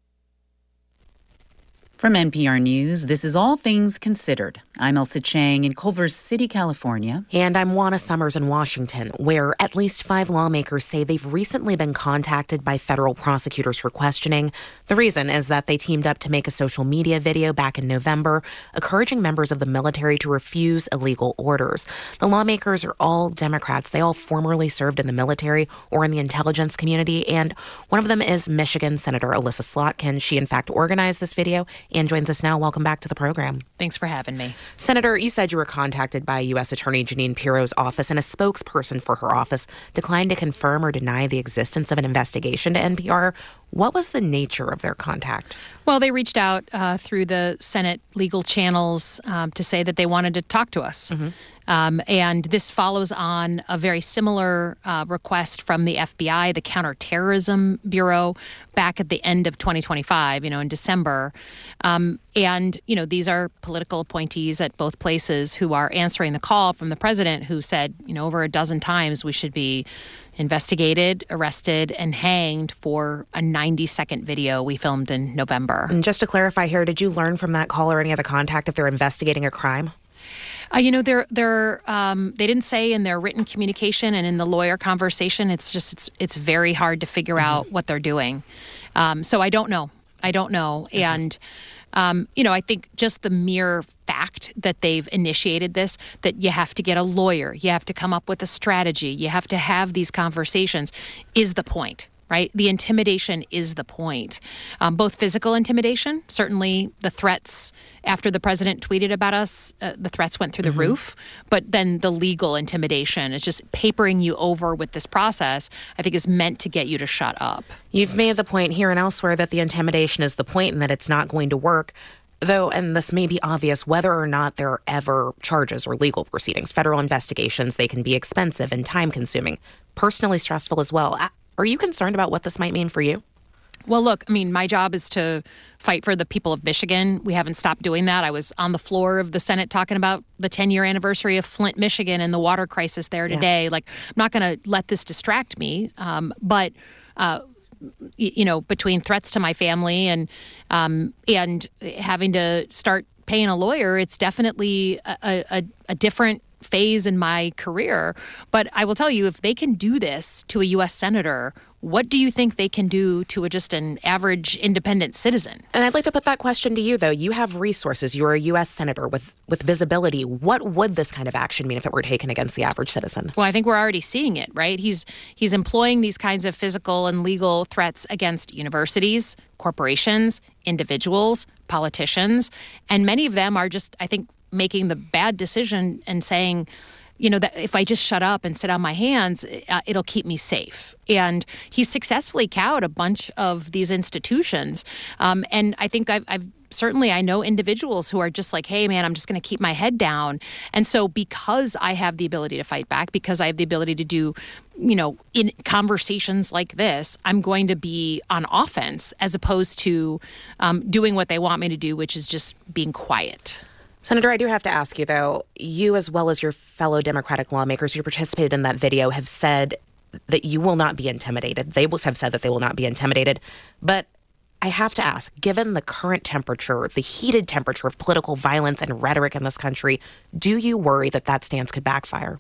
From N P R News, this is All Things Considered. I'm Elsa Chang in Culver City, California. And I'm Juana Summers in Washington, where at least five lawmakers say they've recently been contacted by federal prosecutors for questioning. The reason is that they teamed up to make a social media video back in November, encouraging members of the military to refuse illegal orders. The lawmakers are all Democrats. They all formerly served in the military or in the intelligence community, and one of them is Michigan Senator Elissa Slotkin. She, in fact, organized this video and joins us now. Welcome back to the program. Thanks for having me. Senator, you said you were contacted by U S Attorney Jeanine Pirro's office, and a spokesperson for her office declined to confirm or deny the existence of an investigation to N P R. What was the nature of their contact? Well, they reached out uh, through the Senate legal channels um, to say that they wanted to talk to us. Mm-hmm. Um, and this follows on a very similar uh, request from the F B I, the Counterterrorism Bureau, back at the end of twenty twenty-five, you know, in December. Um, and, you know, these are political appointees at both places who are answering the call from the president, who said, you know, over a dozen times we should be investigated, arrested, and hanged for a ninety-second video we filmed in November. And just to clarify here, did you learn from that call or any other contact if they're investigating a crime? Uh, you know, they're they're um, they didn't say in their written communication and in the lawyer conversation. It's just it's it's very hard to figure mm-hmm. out what they're doing. Um, so I don't know. I don't know. Okay. And um, you know, I think just the mere fact that they've initiated this, that you have to get a lawyer, you have to come up with a strategy, you have to have these conversations, is the point. Right? The intimidation is the point. Um, both physical intimidation, certainly the threats after the president tweeted about us, uh, the threats went through mm-hmm. the roof, but then the legal intimidation is just papering you over with this process, I think is meant to get you to shut up. You've made the point here and elsewhere that the intimidation is the point and that it's not going to work. Though, and this may be obvious, whether or not there are ever charges or legal proceedings, federal investigations, they can be expensive and time-consuming, personally stressful as well. Are you concerned about what this might mean for you? Well, look, I mean, my job is to fight for the people of Michigan. We haven't stopped doing that. I was on the floor of the Senate talking about the ten-year anniversary of Flint, Michigan, and the water crisis there today. Yeah. Like, I'm not going to let this distract me. Um, but, uh, y- you know, between threats to my family and um, and having to start paying a lawyer, it's definitely a, a, a different phase in my career. But I will tell you, if they can do this to a U S senator, what do you think they can do to a, just an average independent citizen? And I'd like to put that question to you, though. You have resources. You're a U S senator with, with visibility. What would this kind of action mean if it were taken against the average citizen? Well, I think we're already seeing it, right? He's he's employing these kinds of physical and legal threats against universities, corporations, individuals, politicians, and many of them are just, I think, making the bad decision and saying, you know, that if I just shut up and sit on my hands, uh, it'll keep me safe. And he's successfully cowed a bunch of these institutions. Um, and I think I've, I've certainly I know individuals who are just like, hey, man, I'm just going to keep my head down. And so because I have the ability to fight back, because I have the ability to do, you know, in conversations like this, I'm going to be on offense as opposed to um, doing what they want me to do, which is just being quiet. Senator, I do have to ask you, though, you as well as your fellow Democratic lawmakers who participated in that video have said that you will not be intimidated. They have said that they will not be intimidated. But I have to ask, given the current temperature, the heated temperature of political violence and rhetoric in this country, do you worry that that stance could backfire?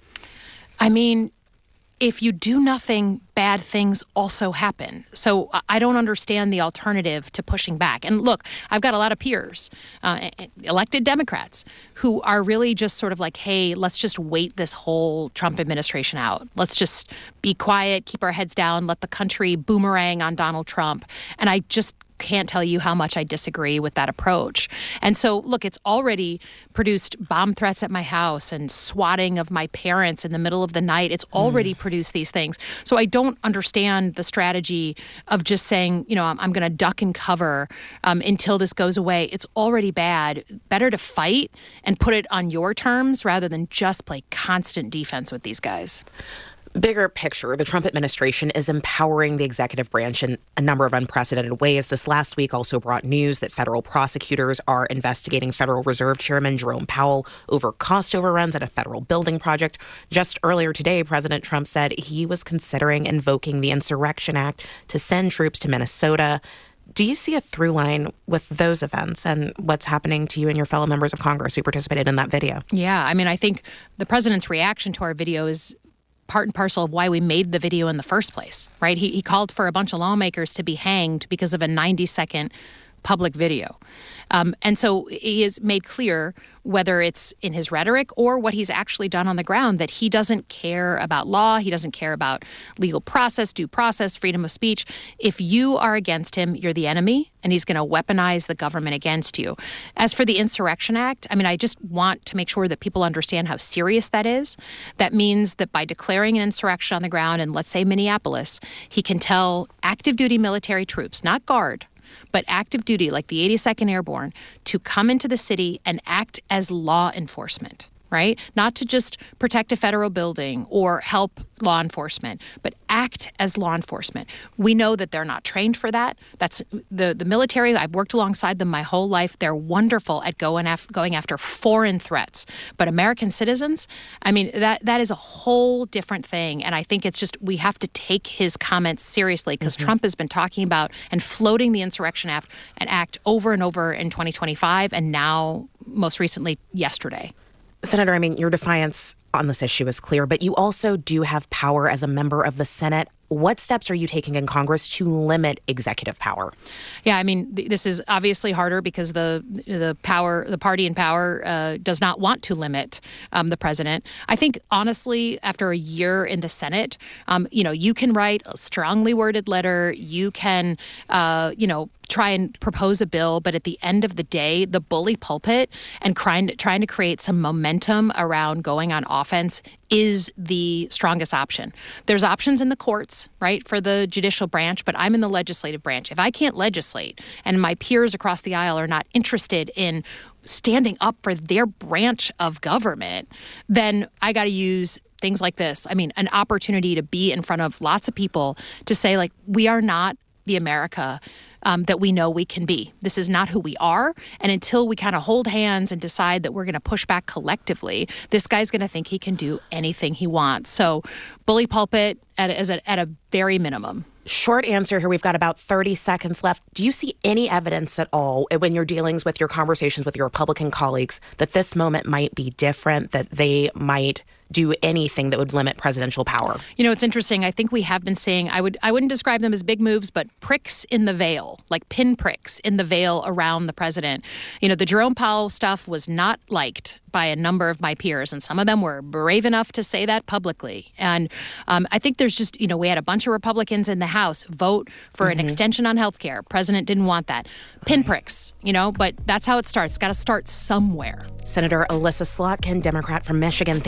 I mean, if you do nothing, bad things also happen. So I don't understand the alternative to pushing back. And look, I've got a lot of peers, uh, elected Democrats, who are really just sort of like, hey, let's just wait this whole Trump administration out. Let's just be quiet, keep our heads down, let the country boomerang on Donald Trump. And I just can't tell you how much I disagree with that approach. And so, look, it's already produced bomb threats at my house and swatting of my parents in the middle of the night. It's already mm. produced these things. So I don't understand the strategy of just saying, you know, I'm, I'm going to duck and cover um, until this goes away. It's already bad. Better to fight and put it on your terms rather than just play constant defense with these guys. Bigger picture, the Trump administration is empowering the executive branch in a number of unprecedented ways. This last week also brought news that federal prosecutors are investigating Federal Reserve Chairman Jerome Powell over cost overruns at a federal building project. Just earlier today, President Trump said he was considering invoking the Insurrection Act to send troops to Minnesota. Do you see a through line with those events and what's happening to you and your fellow members of Congress who participated in that video? Yeah, I mean, I think the president's reaction to our video is part and parcel of why we made the video in the first place, right? He, he called for a bunch of lawmakers to be hanged because of a ninety second public video. Um, and so he has made clear, whether it's in his rhetoric or what he's actually done on the ground, that he doesn't care about law. He doesn't care about legal process, due process, freedom of speech. If you are against him, you're the enemy, and he's going to weaponize the government against you. As for the Insurrection Act, I mean, I just want to make sure that people understand how serious that is. That means that by declaring an insurrection on the ground in, let's say, Minneapolis, he can tell active duty military troops, not Guard, but active duty, like the eighty-second Airborne, to come into the city and act as law enforcement, right? Not to just protect a federal building or help law enforcement, but act as law enforcement. We know that they're not trained for that. That's the, the military. I've worked alongside them my whole life. They're wonderful at going after, going after foreign threats. But American citizens, I mean, that that is a whole different thing. And I think it's just, we have to take his comments seriously, because mm-hmm. Trump has been talking about and floating the Insurrection Act and Act over and over in twenty twenty-five, and now most recently yesterday. Senator, I mean, your defiance on this issue is clear, but you also do have power as a member of the Senate. What steps are you taking in Congress to limit executive power? Yeah, I mean, th- this is obviously harder because the the power, the party in power uh, does not want to limit um, the president. I think, honestly, after a year in the Senate, um, you know, you can write a strongly worded letter. You can, uh, you know, try and propose a bill, but at the end of the day, the bully pulpit and trying to, trying to create some momentum around going on offense is the strongest option. There's options in the courts, right, for the judicial branch, but I'm in the legislative branch. If I can't legislate and my peers across the aisle are not interested in standing up for their branch of government, then I got to use things like this. I mean, an opportunity to be in front of lots of people to say, like, we are not the America Um, that we know we can be. This is not who we are. And until we kind of hold hands and decide that we're going to push back collectively, this guy's going to think he can do anything he wants. So bully pulpit at, at, a, at a very minimum. Short answer here. We've got about thirty seconds left. Do you see any evidence at all when you're dealing with your conversations with your Republican colleagues that this moment might be different, that they might do anything that would limit presidential power? You know, it's interesting. I think we have been seeing, I would I wouldn't describe them as big moves, but pricks in the veil, like pin pricks in the veil around the president. You know, the Jerome Powell stuff was not liked by a number of my peers, and some of them were brave enough to say that publicly. And um, I think there's just, you know, we had a bunch of Republicans in the House vote for mm-hmm. an extension on health care. President didn't want that. Pinpricks, you know, but that's how it starts. It's got to start somewhere. Senator Elissa Slotkin, Democrat from Michigan, thank you so much.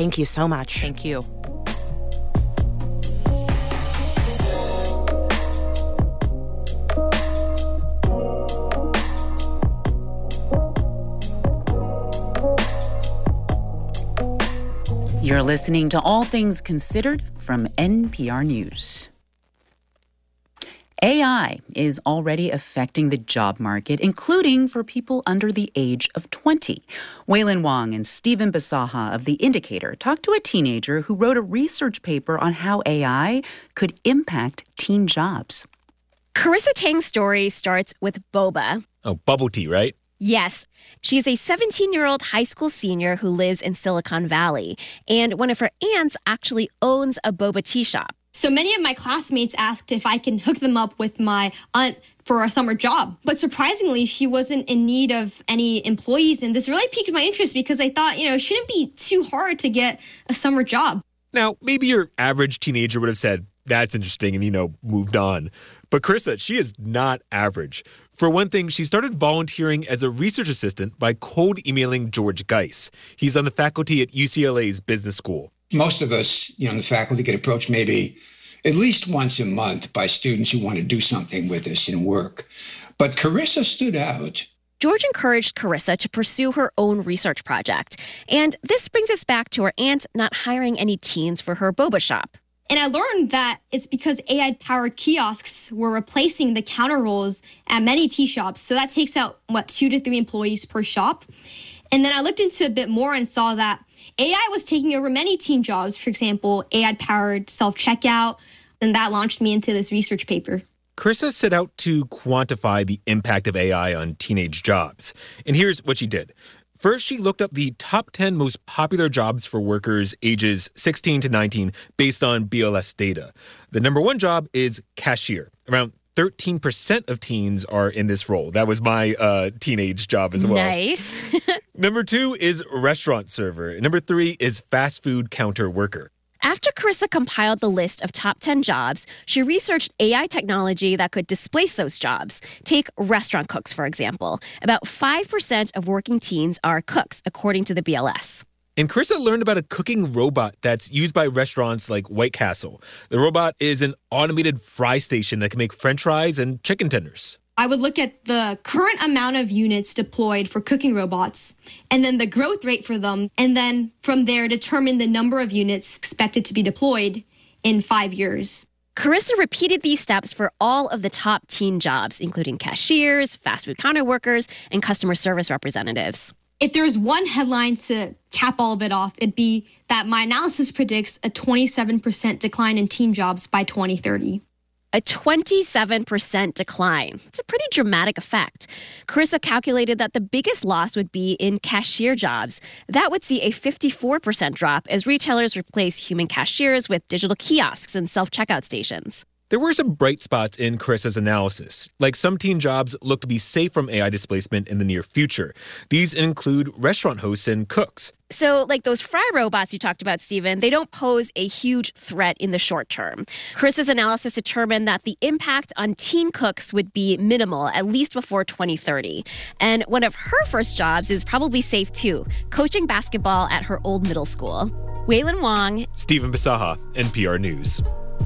so much. Thank you. You're listening to All Things Considered from N P R News. A I is already affecting the job market, including for people under the age of twenty. Wailin Wong and Stephen Basaha of The Indicator talked to a teenager who wrote a research paper on how A I could impact teen jobs. Carissa Tang's story starts with boba. Oh, bubble tea, right? Yes. She is a seventeen-year-old high school senior who lives in Silicon Valley, and one of her aunts actually owns a boba tea shop. So many of my classmates asked if I can hook them up with my aunt for a summer job. But surprisingly, she wasn't in need of any employees, and this really piqued my interest because I thought, you know, it shouldn't be too hard to get a summer job. Now, maybe your average teenager would have said, that's interesting, and, you know, moved on. But Carissa, she is not average. For one thing, she started volunteering as a research assistant by cold emailing George Geis. He's on the faculty at U C L A's business school. Most of us, you know, in the faculty get approached maybe at least once a month by students who want to do something with us in work. But Carissa stood out. George encouraged Carissa to pursue her own research project. And this brings us back to her aunt not hiring any teens for her boba shop. And I learned that it's because A I-powered kiosks were replacing the counter roles at many tea shops. So that takes out, what, two to three employees per shop. And then I looked into a bit more and saw that A I was taking over many teen jobs. For example, A I-powered self-checkout. And that launched me into this research paper. Carissa set out to quantify the impact of A I on teenage jobs. And here's what she did. First, she looked up the top ten most popular jobs for workers ages sixteen to nineteen based on B L S data. The number one job is cashier. Around thirteen percent of teens are in this role. That was my uh, teenage job as well. Nice. Number two is restaurant server. Number three is fast food counter worker. After Carissa compiled the list of top ten jobs, she researched A I technology that could displace those jobs. Take restaurant cooks, for example. About five percent of working teens are cooks, according to the B L S. And Carissa learned about a cooking robot that's used by restaurants like White Castle. The robot is an automated fry station that can make French fries and chicken tenders. I would look at the current amount of units deployed for cooking robots and then the growth rate for them. And then from there, determine the number of units expected to be deployed in five years. Carissa repeated these steps for all of the top teen jobs, including cashiers, fast food counter workers, and customer service representatives. If there's one headline to cap all of it off, it'd be that my analysis predicts a twenty-seven percent decline in teen jobs by twenty thirty. A twenty-seven percent decline. It's a pretty dramatic effect. Carissa calculated that the biggest loss would be in cashier jobs. That would see a fifty-four percent drop as retailers replace human cashiers with digital kiosks and self-checkout stations. There were some bright spots in Carissa's analysis, like some teen jobs look to be safe from A I displacement in the near future. These include restaurant hosts and cooks. So, like those fry robots you talked about, Stephen, they don't pose a huge threat in the short term. Carissa's analysis determined that the impact on teen cooks would be minimal, at least before twenty thirty. And one of her first jobs is probably safe too, coaching basketball at her old middle school. Wailin Wong, Stephen Basaha, N P R News.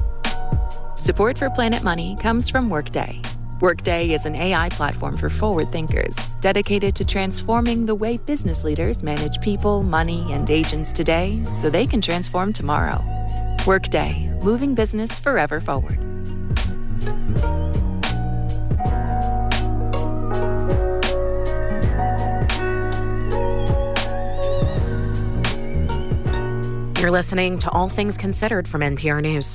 Support for Planet Money comes from Workday. Workday is an A I platform for forward thinkers, dedicated to transforming the way business leaders manage people, money, and agents today so they can transform tomorrow. Workday, moving business forever forward. You're listening to All Things Considered from N P R News.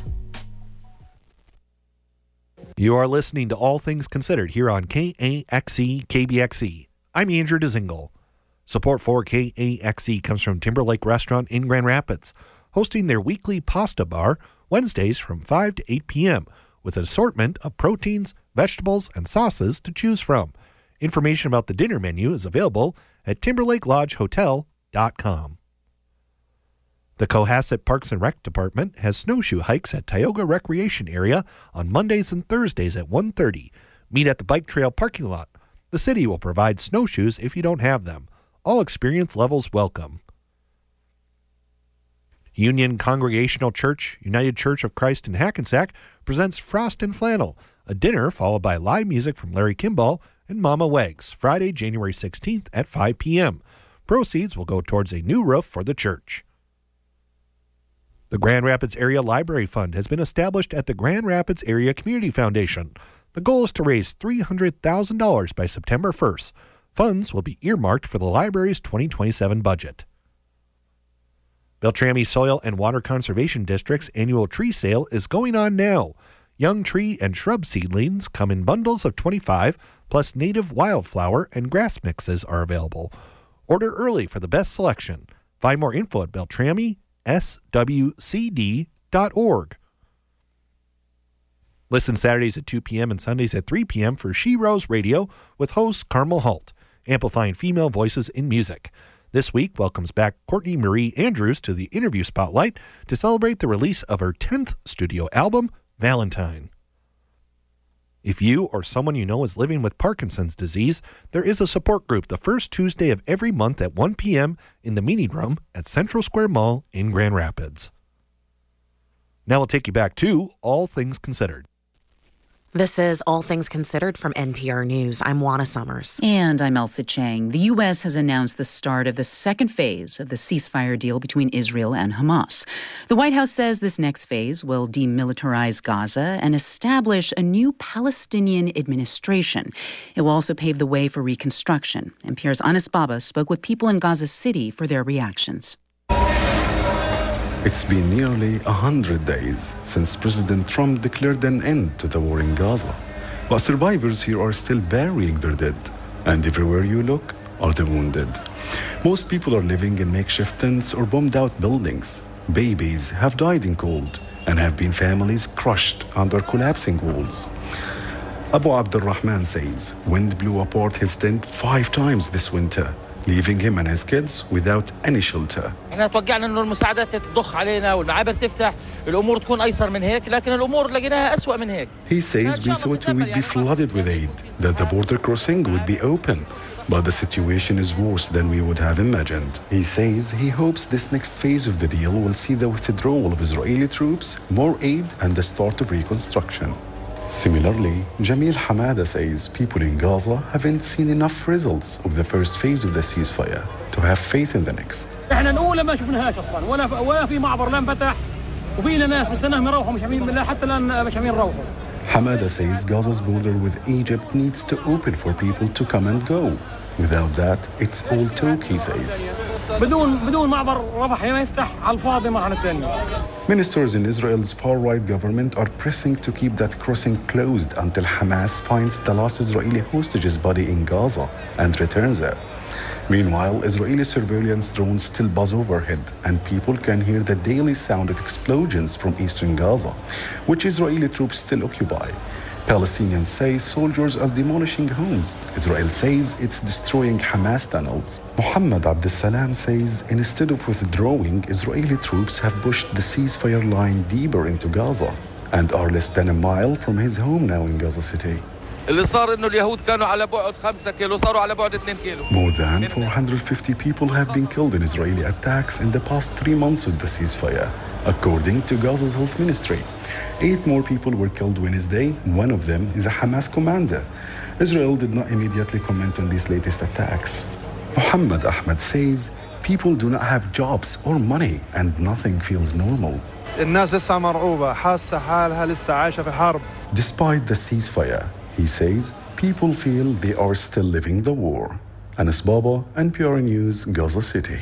You are listening to All Things Considered here on K A X E K B X E. I'm Andrew DeZingle. Support for K A X E comes from Timberlake Restaurant in Grand Rapids, hosting their weekly pasta bar Wednesdays from five to eight p.m. with an assortment of proteins, vegetables, and sauces to choose from. Information about the dinner menu is available at timberlake lodge hotel dot com. The Cohasset Parks and Rec Department has snowshoe hikes at Tioga Recreation Area on Mondays and Thursdays at one thirty. Meet at the bike trail parking lot. The city will provide snowshoes if you don't have them. All experience levels welcome. Union Congregational Church, United Church of Christ in Hackensack presents Frost and Flannel, a dinner followed by live music from Larry Kimball and Mama Wags, Friday, January sixteenth at five p.m. Proceeds will go towards a new roof for the church. The Grand Rapids Area Library Fund has been established at the Grand Rapids Area Community Foundation. The goal is to raise three hundred thousand dollars by September first. Funds will be earmarked for the library's twenty twenty-seven budget. Beltrami Soil and Water Conservation District's annual tree sale is going on now. Young tree and shrub seedlings come in bundles of twenty-five, plus native wildflower and grass mixes are available. Order early for the best selection. Find more info at beltrami s w c d dot org. Listen Saturdays at two p.m. and Sundays at three p.m. for She Rose Radio with host Carmel Holt, amplifying female voices in music. This week welcomes back Courtney Marie Andrews to the interview spotlight to celebrate the release of her tenth studio album, Valentine. If you or someone you know is living with Parkinson's disease, there is a support group the first Tuesday of every month at one p.m. in the meeting room at Central Square Mall in Grand Rapids. Now we'll take you back to All Things Considered. This is All Things Considered from N P R News. I'm Juana Summers. And I'm Elsa Chang. The U S has announced the start of the second phase of the ceasefire deal between Israel and Hamas. The White House says this next phase will demilitarize Gaza and establish a new Palestinian administration. It will also pave the way for reconstruction. N P R's Anis Baba spoke with people in Gaza City for their reactions. It's been nearly a hundred days since President Trump declared an end to the war in Gaza. But survivors here are still burying their dead, and everywhere you look are the wounded. Most people are living in makeshift tents or bombed-out buildings. Babies have died in cold, and have been families crushed under collapsing walls. Abu Abdurrahman says wind blew apart his tent five times this winter, leaving him and his kids without any shelter. احنا توقعنا انه المساعدات تضخ علينا والمعابر تفتح الامور تكون ايسر من هيك لكن الامور لقيناها اسوأ من هيك. He says we thought we would be flooded with aid, that the border crossing would be open, but the situation is worse than we would have imagined. He says he hopes this next phase of the deal will see the withdrawal of Israeli troops, more aid, and the start of reconstruction. Similarly, Jamil Hamada says people in Gaza haven't seen enough results of the first phase of the ceasefire to have faith in the next. احنا الاولى ما شفناهاش اصلا ولا ولا في معبر لا انفتح وفينا ناس مستناهم يروحوا مش عارفين بالله حتى الان مش عارفين يروحوا. Hamada says Gaza's border with Egypt needs to open for people to come and go. Without that, it's all talk, he says. بدون بدون معبر رفح ما يفتح على الفاضي مرة ثانية. Ministers in Israel's far-right government are pressing to keep that crossing closed until Hamas finds the last Israeli hostage's body in Gaza and returns it. Meanwhile, Israeli surveillance drones still buzz overhead, and people can hear the daily sound of explosions from eastern Gaza, which Israeli troops still occupy. Palestinians say soldiers are demolishing homes. Israel says it's destroying Hamas tunnels. Muhammad Abdessalam says instead of withdrawing, Israeli troops have pushed the ceasefire line deeper into Gaza and are less than a mile from his home now in Gaza City. اللي صار انه اليهود كانوا على بعد خمسة كيلو صاروا على بعد اثنين كيلو. More than four hundred fifty people have been killed in Israeli attacks in the past three months of the ceasefire, according to Gaza's health ministry. Eight more people were killed Wednesday. One of them is a Hamas commander. Israel did not immediately comment on these latest attacks. Muhammad Ahmed says people do not have jobs or money and nothing feels normal. الناس لسه مرعوبة حاسة حالها لسه عايشة في حرب. Despite the ceasefire, he says people feel they are still living the war. Anis Baba, N P R News, Gaza City.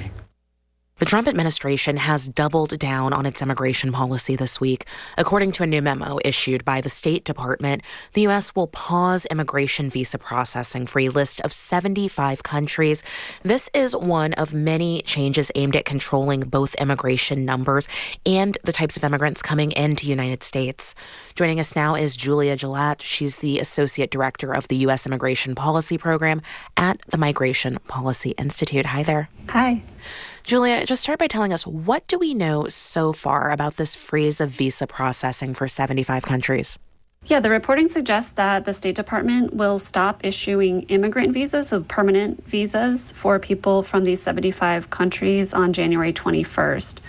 The Trump administration has doubled down on its immigration policy this week. According to a new memo issued by the State Department, the U S will pause immigration visa processing for a list of seventy-five countries. This is one of many changes aimed at controlling both immigration numbers and the types of immigrants coming into the United States. Joining us now is Julia Gillette. She's the Associate Director of the U S Immigration Policy Program at the Migration Policy Institute. Hi there. Hi. Julia, just start by telling us, what do we know so far about this freeze of visa processing for seventy-five countries? Yeah, the reporting suggests that the State Department will stop issuing immigrant visas, so permanent visas, for people from these seventy-five countries on January twenty-first.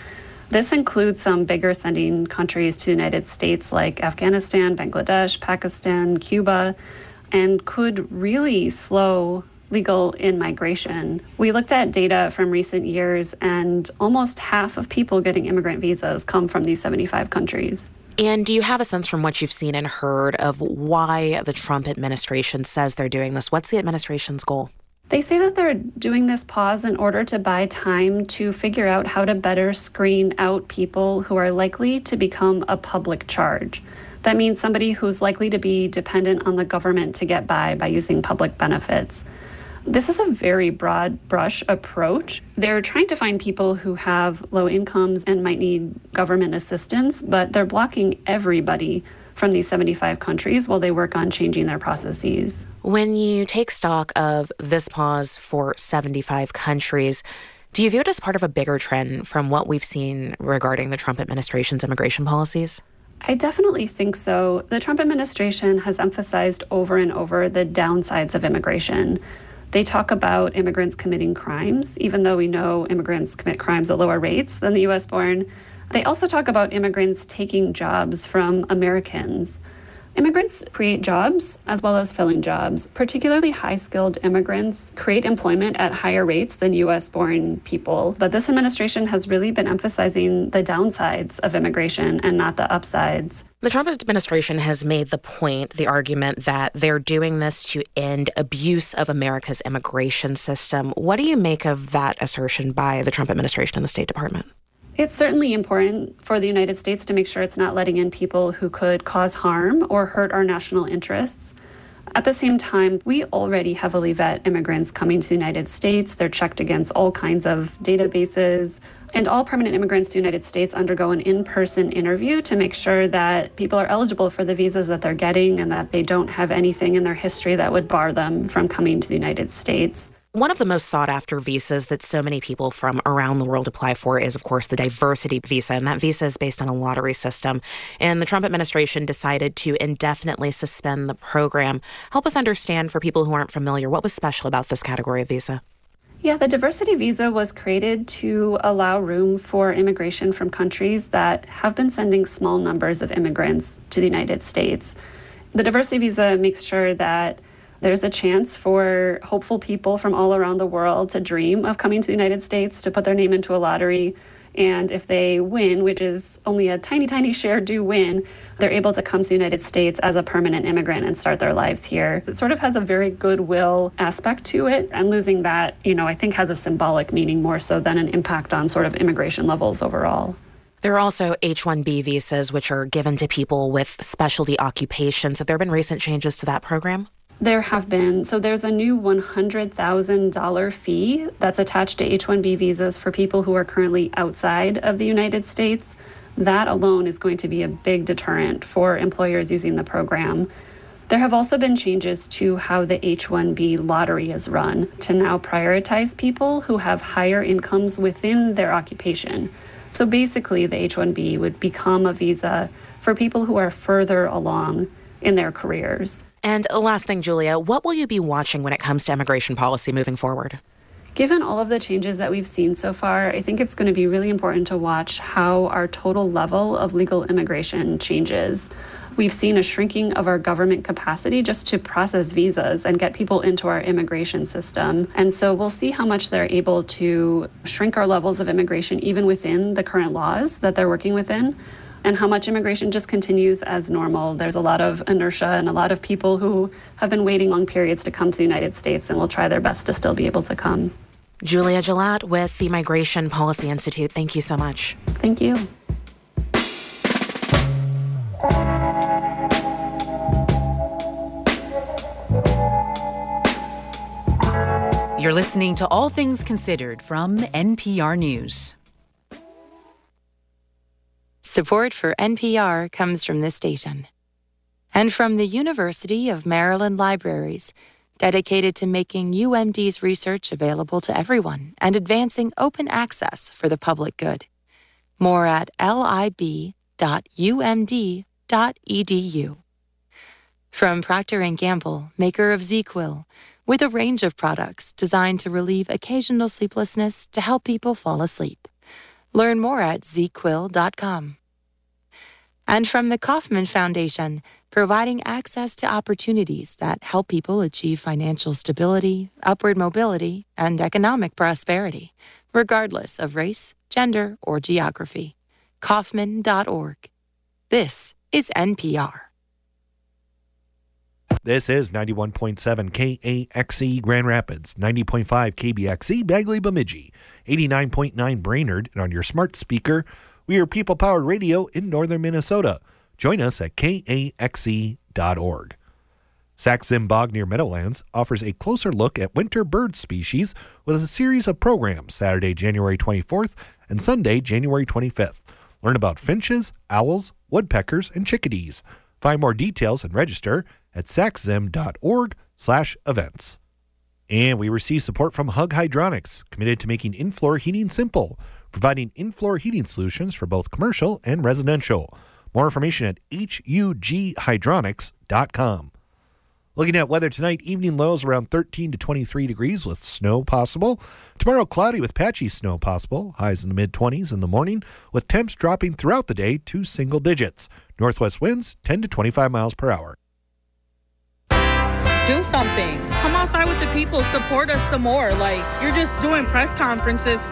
This includes some bigger sending countries to the United States like Afghanistan, Bangladesh, Pakistan, Cuba, and could really slow legal in-migration. We looked at data from recent years, and almost half of people getting immigrant visas come from these seventy-five countries. And do you have a sense from what you've seen and heard of why the Trump administration says they're doing this? What's the administration's goal? They say that they're doing this pause in order to buy time to figure out how to better screen out people who are likely to become a public charge. That means somebody who's likely to be dependent on the government to get by by using public benefits. This is a very broad brush approach. They're trying to find people who have low incomes and might need government assistance, but they're blocking everybody from these seventy-five countries while they work on changing their processes. When you take stock of this pause for seventy-five countries, do you view it as part of a bigger trend from what we've seen regarding the Trump administration's immigration policies? I definitely think so. The Trump administration has emphasized over and over the downsides of immigration. They talk about immigrants committing crimes, even though we know immigrants commit crimes at lower rates than the U S born. They also talk about immigrants taking jobs from Americans. Immigrants create jobs as well as filling jobs. Particularly high-skilled immigrants create employment at higher rates than U S-born people. But this administration has really been emphasizing the downsides of immigration and not the upsides. The Trump administration has made the point, the argument that they're doing this to end abuse of America's immigration system. What do you make of that assertion by the Trump administration and the State Department? It's certainly important for the United States to make sure it's not letting in people who could cause harm or hurt our national interests. At the same time, we already heavily vet immigrants coming to the United States. They're checked against all kinds of databases. And all permanent immigrants to the United States undergo an in-person interview to make sure that people are eligible for the visas that they're getting and that they don't have anything in their history that would bar them from coming to the United States. One of the most sought-after visas that so many people from around the world apply for is, of course, the diversity visa. And that visa is based on a lottery system. And the Trump administration decided to indefinitely suspend the program. Help us understand, for people who aren't familiar, what was special about this category of visa? Yeah, the diversity visa was created to allow room for immigration from countries that have been sending small numbers of immigrants to the United States. The diversity visa makes sure that there's a chance for hopeful people from all around the world to dream of coming to the United States, to put their name into a lottery. And if they win, which is only a tiny, tiny share do win, they're able to come to the United States as a permanent immigrant and start their lives here. It sort of has a very goodwill aspect to it. And losing that, you know, I think has a symbolic meaning more so than an impact on sort of immigration levels overall. There are also H one B visas, which are given to people with specialty occupations. Have there been recent changes to that program? There have been. So there's a new one hundred thousand dollars fee that's attached to H one B visas for people who are currently outside of the United States. That alone is going to be a big deterrent for employers using the program. There have also been changes to how the H one B lottery is run to now prioritize people who have higher incomes within their occupation. So basically, the H one B would become a visa for people who are further along in their careers. And last thing, Julia, what will you be watching when it comes to immigration policy moving forward? Given all of the changes that we've seen so far, I think it's going to be really important to watch how our total level of legal immigration changes. We've seen a shrinking of our government capacity just to process visas and get people into our immigration system. And so we'll see how much they're able to shrink our levels of immigration even within the current laws that they're working within, and how much immigration just continues as normal. There's a lot of inertia and a lot of people who have been waiting long periods to come to the United States and will try their best to still be able to come. Julia Gillette with the Migration Policy Institute, thank you so much. Thank you. You're listening to All Things Considered from N P R News. Support for N P R comes from this station and from the University of Maryland Libraries, dedicated to making U M D's research available to everyone and advancing open access for the public good. More at lib dot u m d dot e d u. From Procter and Gamble, maker of ZzzQuil, with a range of products designed to relieve occasional sleeplessness to help people fall asleep. Learn more at z quill dot com. And from the Kauffman Foundation, providing access to opportunities that help people achieve financial stability, upward mobility, and economic prosperity, regardless of race, gender, or geography. Kauffman dot org. This is N P R. This is ninety-one point seven K A X E Grand Rapids, ninety point five K B X E Bagley Bemidji, eighty-nine point nine Brainerd, and on your smart speaker, we are people-powered radio in northern Minnesota. Join us at K A X E dot org. Sax-Zim Bog near Meadowlands offers a closer look at winter bird species with a series of programs Saturday, January twenty-fourth and Sunday, January twenty-fifth. Learn about finches, owls, woodpeckers, and chickadees. Find more details and register at saxzim dot org slash events. And we receive support from Hug Hydronics, committed to making in-floor heating simple, providing in-floor heating solutions for both commercial and residential. More information at hug hydronics dot com. Looking at weather tonight, evening lows around thirteen to twenty-three degrees with snow possible. Tomorrow, cloudy with patchy snow possible. Highs in the mid-twenties in the morning, with temps dropping throughout the day to single digits. Northwest winds ten to twenty-five miles per hour. Do something. Come outside with the people. Support us some more. Like, you're just doing press conferences